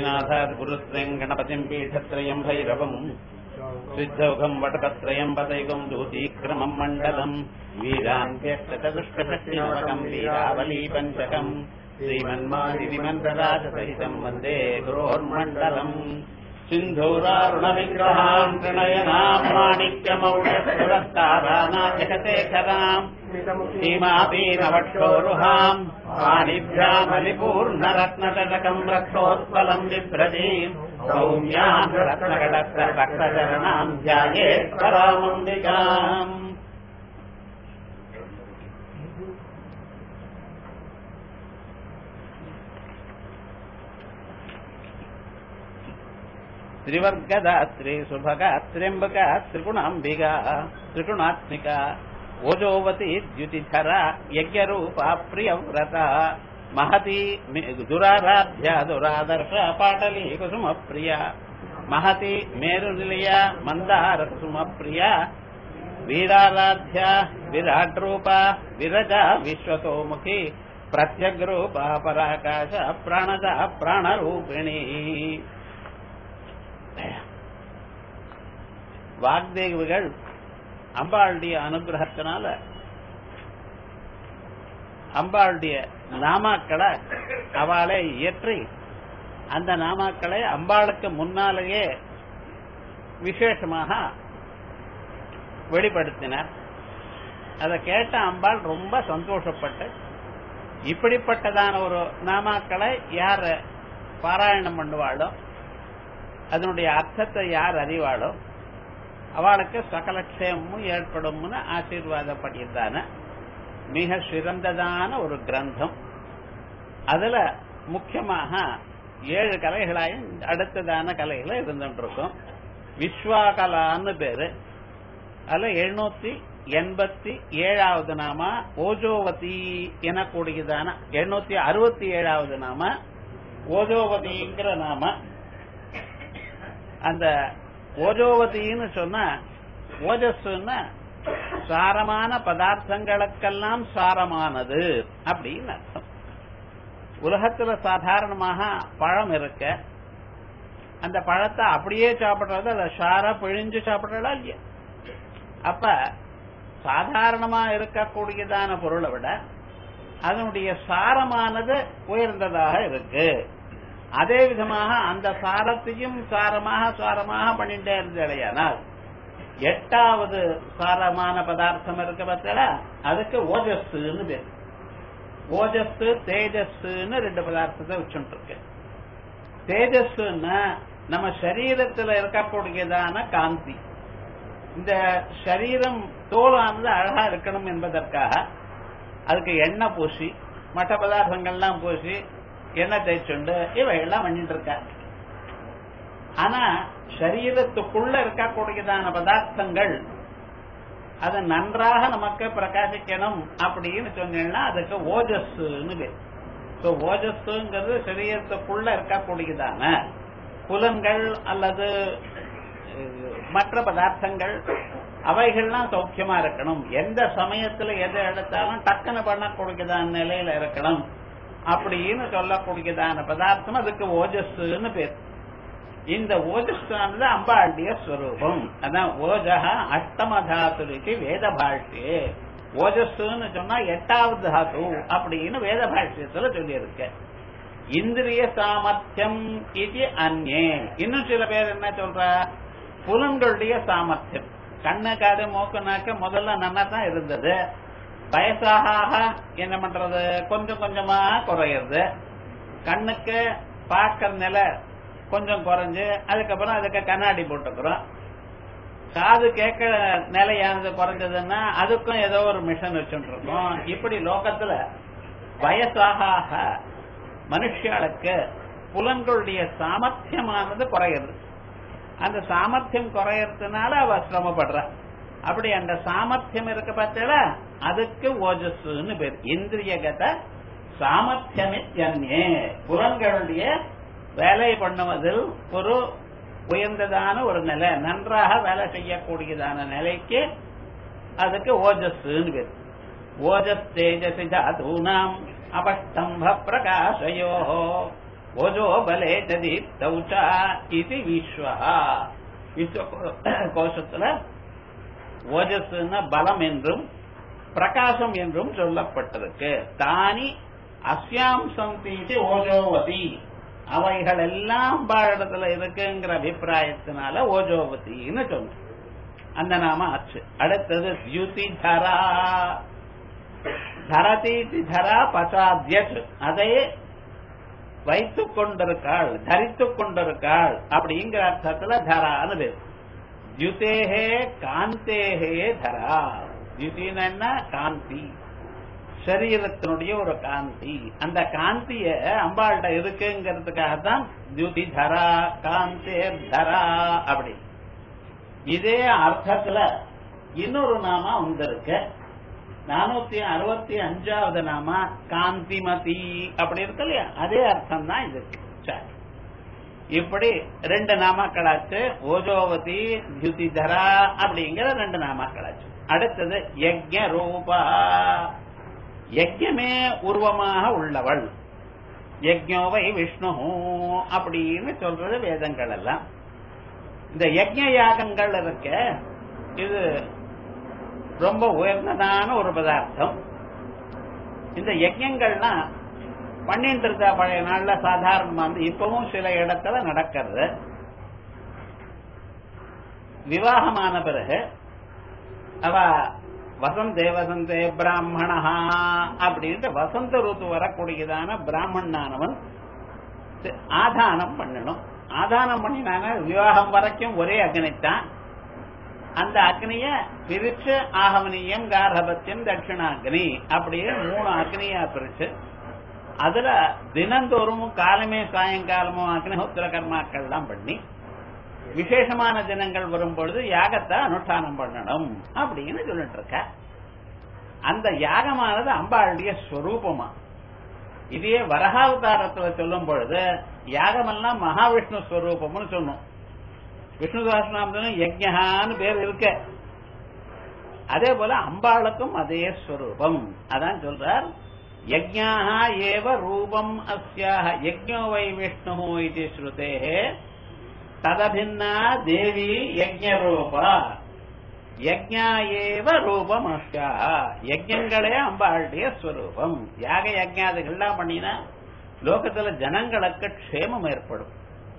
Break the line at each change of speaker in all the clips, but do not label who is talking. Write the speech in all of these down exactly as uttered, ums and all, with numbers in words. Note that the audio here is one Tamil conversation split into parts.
श्रीनाथात् गुरुत्रयम् गणपतिम् पीठत्रयम् भैरवम् सिद्धौघम् वटकत्रयम् पदैकम् दूतीक्रमम् मण्डलम् वीरान्त्यष्टचतुष्कषष्टिनवकम् वीरावली पञ्चकम् श्रीमन्मादिनिमन्त्रराजसहितम् वन्दे गुरोर्मण्डलम् सिन्धूरारुणविग्रहाम् प्रणयनाम् माणिक्यमौढस्फुरस्तारानायकशेखराम् सीमापीनवक्षोरुहाम् पाणिभ्यामलिपूर्णरत्नतटकम् रक्षोत्पलम् बिभ्रतीम् सौम्याम् रत्नकटकचरणाम् ध्यायेत् परामम्बिकाम् त्रिवर्गदात्री सुभगा त्र्यंबका त्रिगुणांबिका त्रिगुणात्मिका ओजोवती द्युतिधरा यज्ञरूपा प्रियव्रता महती दुराराध्या दुरादर्श पाटली कुसुम प्रिया महती मेरुनिलया मंदार कुसुम प्रिया वीराराध्या विराट रूपा विरजा विश्वतोमुखी प्रत्यग्रूपा पराकाश प्राणदा प्राणरूपिणी வாக்தேவிகள் அம்பாளுடைய அனுகிரகத்தினால அம்பாளுடைய நாமாக்களை அவளை இயற்றி அந்த நாமாக்களை அம்பாளுக்கு முன்னாலேயே விசேஷமாக வெளிப்படுத்தினார். அதை கேட்ட அம்பாள் ரொம்ப சந்தோஷப்பட்டு இப்படிப்பட்டதான ஒரு நாமாக்களை யார் பாராயணம் பண்ணுவாளோ அதனுடைய அர்த்தத்தை யார் அறிவாளோ அவளுக்கு சகல க்ஷேமமும் ஏற்படும்னு ஆசீர்வாதப்பட்டிருந்தான மிக சிறந்ததான ஒரு கிரந்தம். அதுல முக்கியமாக ஏழு கலைகளாயும் அடுத்ததான கலைகளை இருந்துருக்கும். விஸ்வாகலான்னு பேரு. அதுல எழுநூத்தி எண்பத்தி ஏழாவது நாம ஓஜோவதி எனக்கூடியதான எழுநூத்தி அறுபத்தி ஏழாவது நாம ஓஜோவதிங்கிற நாம. அந்த ஓஜோவதின்னு சொன்னா ஓஜஸ்ன்னா சாரமான பதார்த்தங்களுக்கெல்லாம் சாரமானது அப்படின்னு அர்த்தம். உலகத்துல சாதாரணமாக பழம் இருக்க அந்த பழத்தை அப்படியே சாப்பிடுறது அதை சார பிழிஞ்சு சாப்பிடறா இல்லையா? அப்ப சாதாரணமா இருக்கக்கூடியதான பொருளை விட அதனுடைய சாரமானது உயர்ந்ததாக இருக்கு. அதே விதமாக அந்த சாரத்தையும் சாரமாக சாரமாக பண்ணிட்டே இருந்தேனால் எட்டாவது சாரமான பதார்த்தம் இருக்க பார்த்தா அதுக்கு ஓஜஸ்ன்னு பேர். ஓஜஸ் தேஜஸ்ன்னு ரெண்டு பதார்த்தத்தை வச்சுட்டு இருக்கு. தேஜஸ்ன்னா நம்ம சரீரத்தில் இருக்கக்கூடியதான காந்தி. இந்த சரீரம் தோலானது அழகா இருக்கணும் என்பதற்காக அதுக்கு எண்ணெய் பூசி மற்ற பதார்த்தங்கள்லாம் பூசி எண்ணெய் தேய்ச்சுண்டு இவையெல்லாம் பண்ணிட்டு இருக்க. ஆனா சரீரத்துக்குள்ள இருக்கக்கூடியதான பதார்த்தங்கள் அது நன்றாக நமக்கு பிரகாசிக்கணும் அப்படின்னு சொன்னீங்கன்னா அதுக்கு ஓஜஸ்ன்னு பேர். ஓஜஸ்ங்கிறது சரீரத்துக்குள்ள இருக்கக்கூடியதான புலன்கள் அல்லது மற்ற பதார்த்தங்கள் அவைகள்லாம் சௌக்கியமா இருக்கணும். எந்த சமயத்துல எதை எடுத்தாலும் டக்குன்னு பண்ணக்கூடியதான நிலையில இருக்கணும் அப்படின்னு சொல்லக்கூடியதான பதார்த்தம் அதுக்கு ஓஜஸ்ன்னு பேர். இந்த ஓஜஸ்தானது அம்பாளுடைய ஸ்வரூபம். அதான் ஓஜஹா அஷ்டம தாத்துக்கு வேத பாஷ்யே. ஓஜஸ்ன்னு சொன்னா எட்டாவது தாத்து அப்படின்னு வேத பாஷ்யத்துல சொல்லி இருக்க. இந்திரிய சாமர்த்தியம் இது அந்நே. இன்னும் சில பேர் என்ன சொல்ற, புலன்களுடைய சாமர்த்தியம். கண்ணு காது மூக்கு நாக்க முதல்ல நல்லா தான் இருந்தது, வயசாக என்ன பண்றது கொஞ்சம் கொஞ்சமா குறையிறது. கண்ணுக்கு பார்க்கற நிலை கொஞ்சம் குறைஞ்சு அதுக்கப்புறம் அதுக்கு கண்ணாடி போட்டுக்கிறோம். காது கேட்க நிலையானது குறைஞ்சதுன்னா அதுக்கும் ஏதோ ஒரு மிஷன் வச்சுட்டு இருக்கோம். இப்படி லோகத்துல வயசாக மனுஷர்களுக்கு புலன்களுடைய சாமர்த்தியமானது குறையிறது. அந்த சாமர்த்தியம் குறையறதுனால அவ சிரமப்படுற. அப்படி அந்த சாமர்த்தியம் இருக்க பார்த்தா அதுக்கு ஓஜஸ்ன்னு பேர். இந்திரியகத சாமர்த்தியமே புலன்களுடைய வேலை பண்ணுவதில் ஒரு உயர்ந்ததான ஒரு நிலை, நன்றாக வேலை செய்யக்கூடியதான நிலைக்கு அதுக்கு ஓஜஸ்ன்னு பேர். ஓஜஸ் தேஜசி ஜாதூனாம் அபஸ்தம்ப பிரகாசயோ. ஓஜோ பலே தீப்தௌச்சா இது விஸ்வா. விஸ்வ கோஷத்துல ஓஜஸ்னா பலம் என்றும் பிரகாசம் என்றும் சொல்லப்பட்டிருக்கு. தானி அஸ்யாம் சந்தி ஓஜோவதி, அவைகள் எல்லாம் பாடத்துல இருக்குங்கிற அபிப்பிராயத்தினால ஓஜோவதின்னு சொன்ன அந்த நாம ஆச்சு. அடுத்தது தியுதி தரா, தரதி தரா பசாத்யத், அதை வைத்துக் கொண்டிருக்காள், தரித்துக் கொண்டிருக்காள் அப்படிங்கிற அர்த்தத்துல தரான்னு பேர். தியுதேஹே காந்தேஹே தரா. தியுதினா காந்தி, சரீரத்தினுடைய ஒரு காந்தி. அந்த காந்திய அம்பாள்கிட்ட இருக்குங்கிறதுக்காகத்தான் தியுதி தரா காந்தே தரா அப்படி. இதே அர்த்தத்துல இன்னொரு நாமா வந்திருக்கு. நானூத்தி அறுபத்தி அஞ்சாவது நாமா காந்திமதி அப்படி இருக்கு இல்லையா, அதே அர்த்தம் தான் இதுக்கு. இப்படி ரெண்டு நாமாக்களாச்சு, ஓஜோவதி தியுதிதரா அப்படிங்கிற ரெண்டு நாமாக்களாச்சு. அடுத்தது யஜ்ஞ ரூபா, யஜ்ஞமே உருவமாக உள்ளவள். யஜ்ஞோவை விஷ்ணு அப்படின்னு சொல்றது வேதங்கள் எல்லாம். இந்த யஜ்ஞ யாகங்கள் இருக்க, இது ரொம்ப உயர்ந்ததான ஒரு பதார்த்தம். இந்த யஜ்ஞங்கள்லாம் பண்ணிட்டு இருக்க பழைய நாள்ல சாதாரணமா வந்து இப்பவும் சில இடத்துல நடக்கிறது. விவாகமான பிறகு அவ வசந்தே வசந்தே பிராமணா அப்படின்ட்டு வசந்த ருத்து வரக்கூடியதான பிராமணானவன் ஆதானம் பண்ணணும். ஆதானம் பண்ணினாங்க விவாகம் வரைக்கும் ஒரே அக்னித்தான். அந்த அக்னிய பிரிச்சு ஆகவனியம் கார்ஹபத்தியம் தட்சிணாக்னி அப்படியே மூணு அக்னியா பிரிச்சு அதுல தினந்தோறும் காலமே சாயங்காலமும் அக்னிஹோத்திர கர்மாக்கள் எல்லாம் பண்ணி விசேஷமான தினங்கள் வரும்பொழுது யாகத்தை அனுஷ்டானம் பண்ணணும் அப்படின்னு சொல்லிட்டு இருக்க. அந்த யாகமானது அம்பாளுடைய ஸ்வரூபமா. இதே வரகாவதாரத்துல சொல்லும் பொழுது யாகமெல்லாம் மகாவிஷ்ணு ஸ்வரூபம்னு சொன்னோம். விஷ்ணு சஹஸ்ரநாமத்திலும் யஜ்ஞான்னு பேர் இருக்க. அதே போல அம்பாளுக்கும் அதே ஸ்வரூபம். அதான் சொல்றார் யஜ்ஞாஹ ஏவ ரூபம் அஸ்யாஹ யஜ்ஞோ வை விஷ்ணு இது ஸ்ருதேஹ ததபின்னா தேவி யஜ்ஞ ரூபா. யஜ்ஞா ஏவ ரூபம் அஸ்யாஹ, யஜ்ஞங்களே அம்பாளுடைய ஸ்வரூபம். யாக யஜ்ஞாதிகள்லாம் பண்ணினா லோகத்துல ஜனங்களுக்கு க்ஷேமம் ஏற்படும்.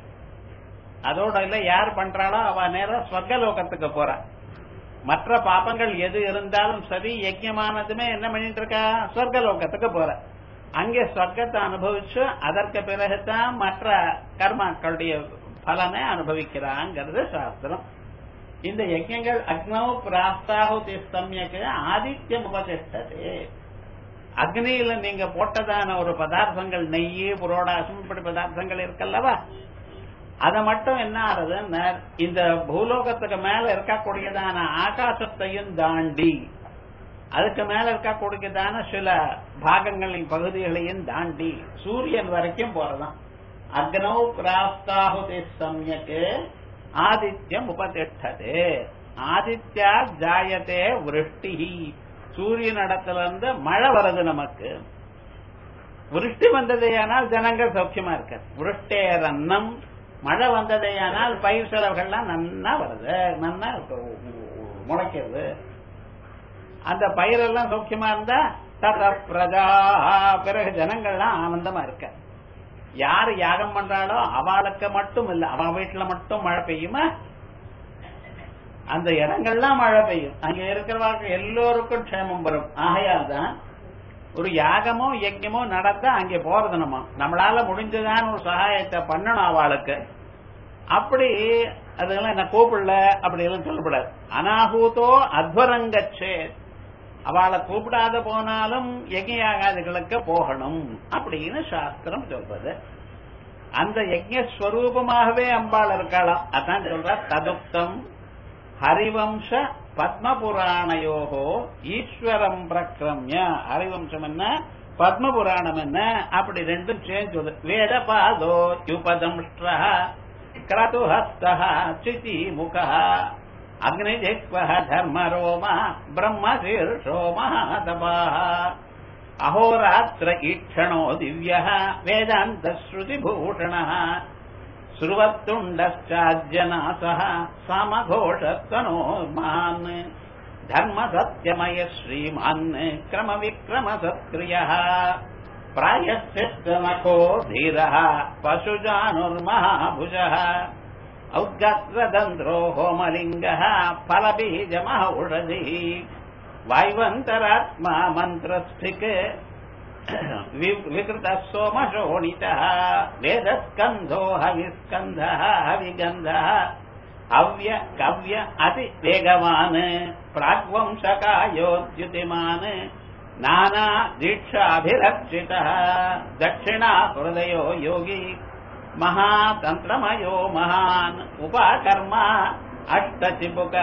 அதோட இல்ல யார் பண்றாளோ அவ நேரம் ஸ்வர்க லோகத்துக்கு போறா. மற்ற பாப்பங்கள் எது இருந்தாலும் சரி, யஜ்ஞமானதுமே என்ன பண்ணிட்டு இருக்கா, ஸ்வர்க லோகத்துக்கு போற. அங்கே ஸ்வர்க்கத்தை அனுபவிச்சு அதற்கு பிறகுதான் மற்ற கர்மாக்களுடைய பலனை அனுபவிக்கிறாங்கிறது சாஸ்திரம். இந்த யஜ்ஞங்கள் அக்னௌ பிராஸ்தாஹுதி சம்யக் ஆதித்யம் உபதிஷ்டதே. அக்னியில நீங்க போட்டதான ஒரு பதார்த்தங்கள் நெய் புரோடாசம் இப்படி பதார்த்தங்கள் இருக்கல்லவா, அத மட்டும் என்ன ஆறுதுன்னா இந்த பூலோகத்துக்கு மேல இருக்கக்கூடியதான ஆகாசத்தையும் தாண்டி அதுக்கு மேல இருக்கக்கூடியதான சில பாகங்களின் பகுதிகளையும் தாண்டி சூரியன் வரைக்கும் போறதாம். அக்னௌ பிராஸ்தாஹுதி சம்யக் ஆதித்யம் உபதிஷ்டதே. ஆதித்யா ஜாயதே விருஷ்டி. சூரியன் இடத்துல இருந்து மழை வருது. நமக்கு விருஷ்டி வந்ததேயானால் ஜனங்கள் சௌக்கியமா இருக்க. விருஷ்டேரன்னம், மழை வந்ததேயானால் பயிர் செலவுகள்லாம் நன்னா வருது, நன்னா முளைக்கிறது. அந்த பயிரெல்லாம் சௌக்கியமா இருந்தா தத பிரஜா, பிறகு ஜனங்கள்லாம் ஆனந்தமா இருக்க. யாரு யாகம் பண்றாளோ அவளுக்கு மட்டும் இல்ல, அவ வீட்டுல மட்டும் மழை பெய்யுமா, அந்த இடங்கள்லாம் மழை பெய்யும். அங்க இருக்கிறவர்கள் எல்லோருக்கும் க்ஷேமம் வரும். ஆகையால் தான் ஒரு யாகமோ யஜ்ஞமோ நடத்த அங்கே போறது. நம்ம நம்மளால முடிஞ்சதான ஒரு சகாயத்தை பண்ணணும் அவளுக்கு. அப்படி அதெல்லாம் என்ன கூப்பிடல அப்படி எல்லாம் சொல்லப்படாது. அனாகூத்தோ அத்வரங்கச்சே, அவளை கூப்பிடாத போனாலும் யஜ்ஞ யாகாதிகளுக்கு போகணும் அப்படின்னு சாஸ்திரம் சொல்றது. அந்த யஜ்ஞஸ்வரூபமாகவே அம்பாள் இருக்கலாம். அதான் சொல்ற ததுக்தம் ஹரிவம்ச பத்மபுராணயோகோ ஈஸ்வரம் பிரக்ரம்ய. ஹரிவம்சம் என்ன, பத்மபுராணம் என்ன, அப்படி ரெண்டும் சேர்ந்து வேத பாதோ யுபதம்ஷ்ட கிரதுஹஸ்த சிதி முக அக்னிஜிஹ்வ தர்மரோம பிரம்ம சீர்ஷோ மகாதபா. அஹோராத்திர ஈட்சணோ திவ்ய வேதாந்த ஸ்ருதி பூஷண ஸ்ருவத்துண்டச்சாஜ்யநாச சமகோஷத்தனோ மான் தர்ம சத்யமய ஸ்ரீமான் கிரம விக்ரம சத்கிரிய பிராயசித்தமகோ தீர பசுஜானுர்மஹாபுஜ ஔத்கத்ரதந்திரோ ஹோமலிங்க பலபீஜமஹௌஷதி வாய்வந்தராத்மா மந்திரஸ்திக் விகிருத சோமசோணித வேதஸ்கந்தோ ஹவிஸ்கந்த ஹவிகந்த அவ்ய கவ்ய அதி வேகவான் பிராக்வம்சகாயோத்யுதிமான் நானா தீட்சாபிரக்ஷித தட்சிணா ஹிருதயோ யோகி மகாதந்திரமயோ மகான் உபாகர்மா அஷ்டசிபுக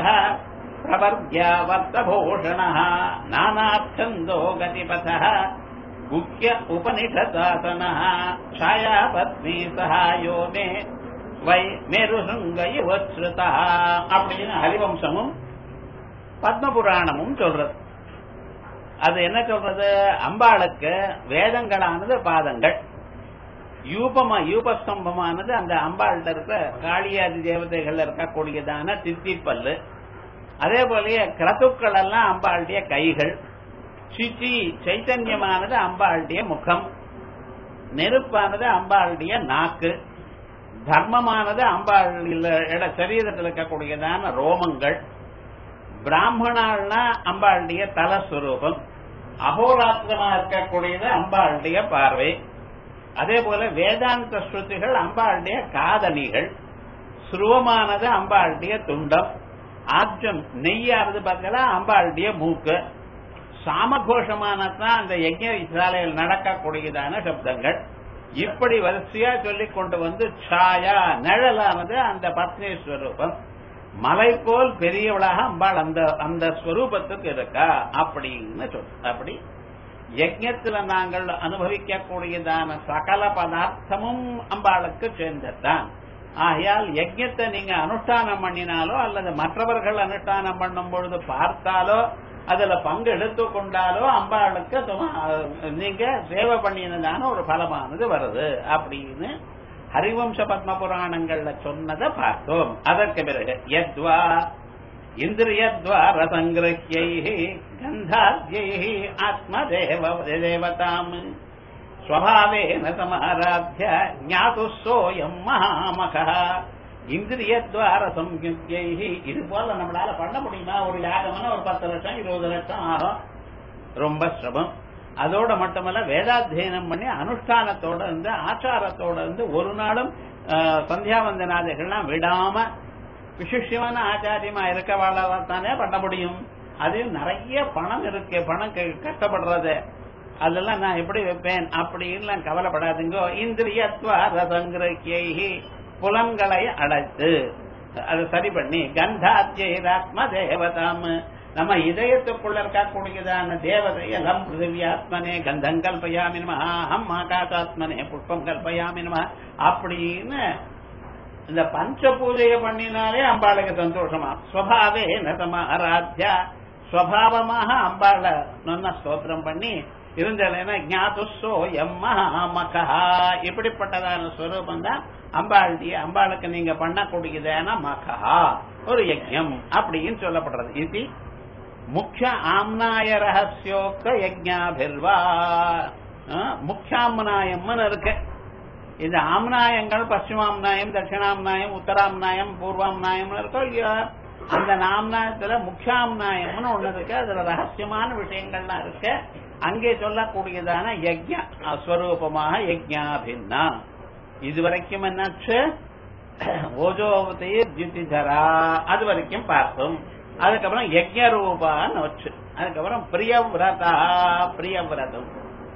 பிரவர்க்யாவர்த்தபூஷண நானாத்சந்தோ கதிபத குஹ்ய உபனிஷதாசன ಛಾಯಾಪத்மி சகாயோ மே வை மேருசுங்க யுவஸ்ருதா அப்படின்னு ஹரிவம்சமும் பத்மபுராணமும் சொல்றது. அது என்ன சொல்றது? அம்பாளுக்கு வேதங்களானது பாதங்கள், யூபமா யூபஸ்தம்பமானது அந்த அம்பாள்கிட்ட இருக்க காளியாதி தேவதைகள் இருக்கக்கூடியதான தித்திப்பல்லு. அதே போலயே கிரதுக்கள் எல்லாம் அம்பாளுடைய கைகள், சிச்சி சைத்தன்யமானது அம்பாளுடைய முகம், நெருப்பானது அம்பாளுடைய நாக்கு, தர்மமானது அம்பாள் சரீரத்தில் இருக்கக்கூடியதான ரோமங்கள், பிராமணாள்னா அம்பாளுடைய தலஸ்வரூபம், அகோராத்திரமா இருக்கக்கூடியது அம்பாளுடைய பார்வை. அதே போல வேதாந்த ஸ்ருதிகள் அம்பாளுடைய காதணிகள், ஸ்ருவமானது அம்பாளுடைய துண்டம், ஆப்ஜம் நெய்யானது பார்த்தா அம்பாளுடைய மூக்கு, சாமகோஷமானதான் அந்த யஜ்ஞ சாலையில் நடக்கக்கூடியதான சப்தங்கள். இப்படி வரிசையா சொல்லிக் கொண்டு வந்து சாயா நிழலானது அந்த பத்னி ஸ்வரூபம். மலை போல் பெரியவளாக அம்பாள் அந்த அந்த ஸ்வரூபத்துக்கு இருக்கா அப்படின்னு சொல். அப்படி யஜ்ஞத்துல நாங்கள் அனுபவிக்கக்கூடியதான சகல பதார்த்தமும் அம்பாளுக்கு சேர்ந்ததுதான். ஆகையால் யஜ்ஞத்தை நீங்க அனுஷ்டானம் பண்ணினாலோ அல்லது மற்றவர்கள் அனுஷ்டானம் பண்ணும் பொழுது பார்த்தாலோ அதுல பங்கு எடுத்துக் கொண்டாலோ அம்பாளுக்கு நீங்க சேவை பண்ணினதான ஒரு பலமானது வருது அப்படின்னு ஹரிவம்ச பத்ம புராணங்கள்ல சொன்னதை பார்த்தோம். அதற்கு பிறகு யத்வா இந்திரியத்வார சங்கிரஹ்யை கந்தாத்யை ஆத்மதேவ தேவதாம் ஸ்வபாவேன சமாராத்ய ஞாது சோயம் மகாமகः. இந்திரியத்வார சம்யுக்யை, இது போல நம்மளால பண்ண முடியுமா? ஒரு யாகம்னா ஒரு பத்து லட்சம் இருபது லட்சம் ஆகும், ரொம்ப சிரமம். அதோட மட்டுமல்ல வேதாத்தியனம் பண்ணி அனுஷ்டானத்தோட இருந்து ஆச்சாரத்தோட இருந்து ஒரு நாளும் சந்தியாவந்தனாதிகள்லாம் விடாம விசிஷ்யமான ஆச்சாரியமா இருக்கவாழ்த்தானே பண்ண முடியும். அதையும் நிறைய பணம் இருக்கு, பணம் கஷ்டப்படுறது, அதெல்லாம் நான் எப்படி வைப்பேன் அப்படின்னு கவலைப்படாதுங்கோ. இந்திரியத்வார சங்கிரஹ்யை, புலன்களை அடைத்து அதை சரி பண்ணி கந்தாத்யாத்ம தேவதாம், நம்ம இதயத்துக்குள்ள இருக்கக்கூடியதான தேவதை எல்லாம் பிருத்திவியாத்மனே கந்தம் கல்பயாமி நம, அம் ஆகாசாத்மனே புஷ்பம் கல்பயாமி நம அப்படின்னு இந்த பஞ்ச பூஜையை பண்ணினாலே அம்பாளுக்கு சந்தோஷமா. ஸ்வபாவே நசம ஆராத்யா, ஸ்வபாவமாக அம்பாள நொன்ன ஸ்தோத்திரம் பண்ணி இருந்தேன்னா ஞாதுசோ எம்மஹாமகா, இப்படிப்பட்டதான ஸ்வரூபம் தான் அம்பாளுடைய. அம்பாளுக்கு நீங்க பண்ணக்கூடியதான மகா ஒரு யஜ்யம் அப்படின்னு சொல்லப்படுறது. இது முக்கிய ஆம்னாய ரகசியோக்த யஜ்ஞாபிர்வா. முக்கியாம்னாயம்னு இருக்கு. இந்த ஆம்னாயங்கள் பশ্চিமாம்னாயம், தட்சிணாம்னாயம், உத்தராம்னாயம், பூர்வாம்னாயம் இருக்கோ இல்லையா? அந்த நாம்னாயத்துல முக்கியாம்னாயம்னு ஒண்ணு இருக்கு. அதுல ரகசியமான விஷயங்கள்லாம் இருக்கு. அங்கே சொல்லக்கூடியதான யஜ்ஞ ஸ்வரூபமாக யஜ்ஞாபின்னா. இதுவரைக்கும் என்னாச்சு? ஓஜோவதி ஜிதிதரா அது வரைக்கும் பார்த்தோம். அதுக்கப்புறம் யஜ்ஞ ரூபான்னு வச்சு, அதுக்கப்புறம் பிரியவிரதா, பிரியவிரதம்.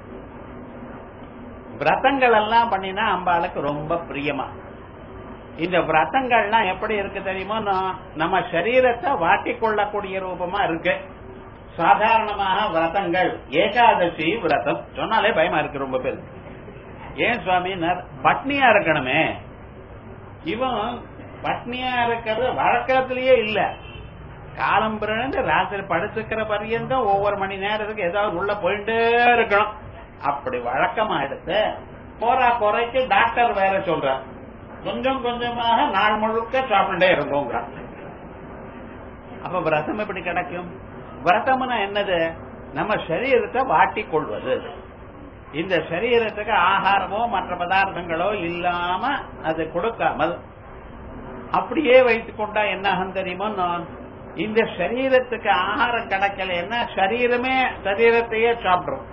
விரதங்கள் எல்லாம் பண்ணினா அம்பாளுக்கு ரொம்ப பிரியமா. இந்த விரதங்கள்லாம் எப்படி இருக்கு தெரியுமோ? நம்ம சரீரத்தை வாட்டிக்கொள்ளக்கூடிய ரூபமா இருக்கு. சாதாரணமாக விரதங்கள், ஏகாதசி விரதம் சொன்னாலே பயமா இருக்கு ரொம்ப பேர். ஏன் சுவாமினார்? பட்னியா இருக்கணுமே. இவன் பட்னியா இருக்கிறது வழக்கத்திலேயே இல்ல. காலம் பிறந்து ராத்திரி படுத்துக்கிற பரியந்தம் ஒவ்வொரு மணி நேரத்துக்கு ஏதாவது உள்ள போயிட்டே இருக்கணும். அப்படி வழக்கமா எடுத்து போறா குறைக்கு டாக்டர் வேற சொல்றார், கொஞ்சம் கொஞ்சமாக நாள் முழுக்க சாப்பிட்டே இருந்தோங்க. அப்ப விரதம் எப்படி கிடைக்கும்? விரதம்னா என்னது? நம்ம சரீரத்தை வாட்டி கொள்வது. இந்த சரீரத்துக்கு ஆகாரமோ மற்ற பதார்த்தங்களோ இல்லாம அது கொடுக்காமல் அப்படியே வைத்துக் கொண்டா என்ன ஆகும் தெரியுமோ? நான் இந்த சரீரத்துக்கு ஆகாரம் கிடைக்கலன்னா சரீரமே சரீரத்தையே சாப்பிடும்.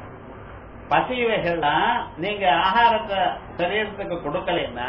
பசிவைகள்லாம் நீங்க ஆகாரத்தை சரீரத்துக்கு கொடுக்கலன்னா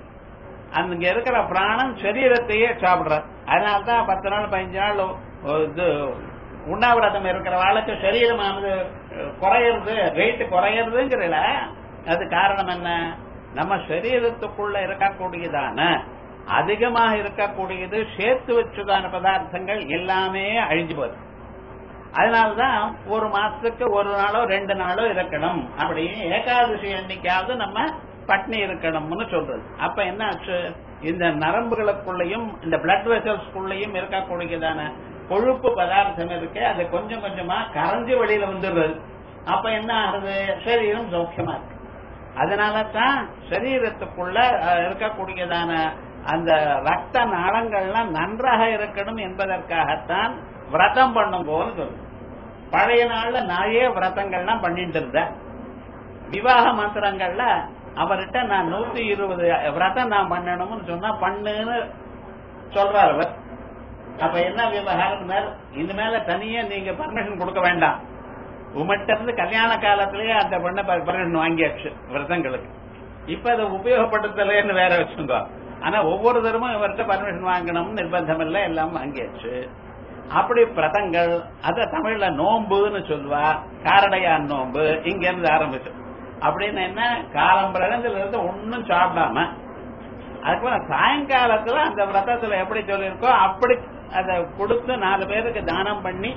அங்க இருக்கிற பிராணம் சரீரத்தையே சாப்பிடுற. அதனால்தான் பத்து நாள் பதினஞ்சு நாள் இது உண்ணாவிரதம் இருக்கிற வாழ்க்கை சரீரமானது குறையிறது, வெயிட் குறையிறதுங்கிறல. அது காரணம் என்ன? நம்ம சரீரத்துக்குள்ள இருக்கக்கூடியதான அதிகமாக இருக்கக்கூடியது சேர்த்து வச்சதான பதார்த்தங்கள் எல்லாமே அழிஞ்சு போகுது. அதனாலதான் ஒரு மாசத்துக்கு ஒரு நாளோ ரெண்டு நாளோ இருக்கணும் அப்படின்னு ஏகாதசி அன்னைக்காவது நம்ம பட்னி இருக்கணும்னு சொல்றது. அப்ப என்ன ஆச்சு? இந்த நரம்புகளுக்குள்ளயும் இந்த பிளட் வெசல்ஸ்குள்ளயும் இருக்கக்கூடியதான கொழுப்பு பதார்த்தம் இருக்கு, அது கொஞ்சம் கொஞ்சமா கரைஞ்சு வெளியில வந்துடுறது. அப்ப என்ன ஆகுது? சரீரம் சௌக்கியமா இருக்கு. அதனாலதான் சரீரத்துக்குள்ள இருக்கக்கூடியதான அந்த ரத்த நாளங்கள்லாம் நன்றாக இருக்கணும் என்பதற்காகத்தான் விரதம் பண்ணும் போது சொல்லுது. பழைய நாள்ல நிறைய விரதங்கள்லாம் பண்ணிட்டு இருந்த விவாக மந்திரங்கள்ல அவர்கிட்ட நான் நூத்தி இருபது விரதம் நான் பண்ணணும்னு சொன்னா பண்ணுன்னு சொல்றாரு அவர். அப்ப என்ன விவகாரம்? இந்த மேல தனியா நீங்க பர்மிஷன் கொடுக்க வேண்டாம். உமட்ட இருந்து கல்யாண காலத்திலேயே அந்த பண்ண பர்மிஷன் வாங்கியாச்சு விரதங்களுக்கு. இப்ப அதை உபயோகப்படுத்தலன்னு வேற வச்சுங்க. ஆனா ஒவ்வொரு தரமும் இவர்கிட்ட பர்மிஷன் வாங்கணும்னு நிர்பந்தம் இல்லை, எல்லாம் வாங்கியாச்சு. அப்படி விரதங்கள் அத தமிழ்ல நோம்புன்னு சொல்லுவா. காரடையான் நோம்பு இங்க இருந்து ஆரம்பிச்சு. அப்படின்னு என்ன? காலம் பிறந்ததுல இருந்து ஒன்னும் சாப்பிடாம அதுக்கப்புறம் சாயங்காலத்துல அந்த விரதத்துல எப்படி சொல்லியிருக்கோ அப்படி அதை கொடுத்து நாலு பேருக்கு தானம் பண்ணி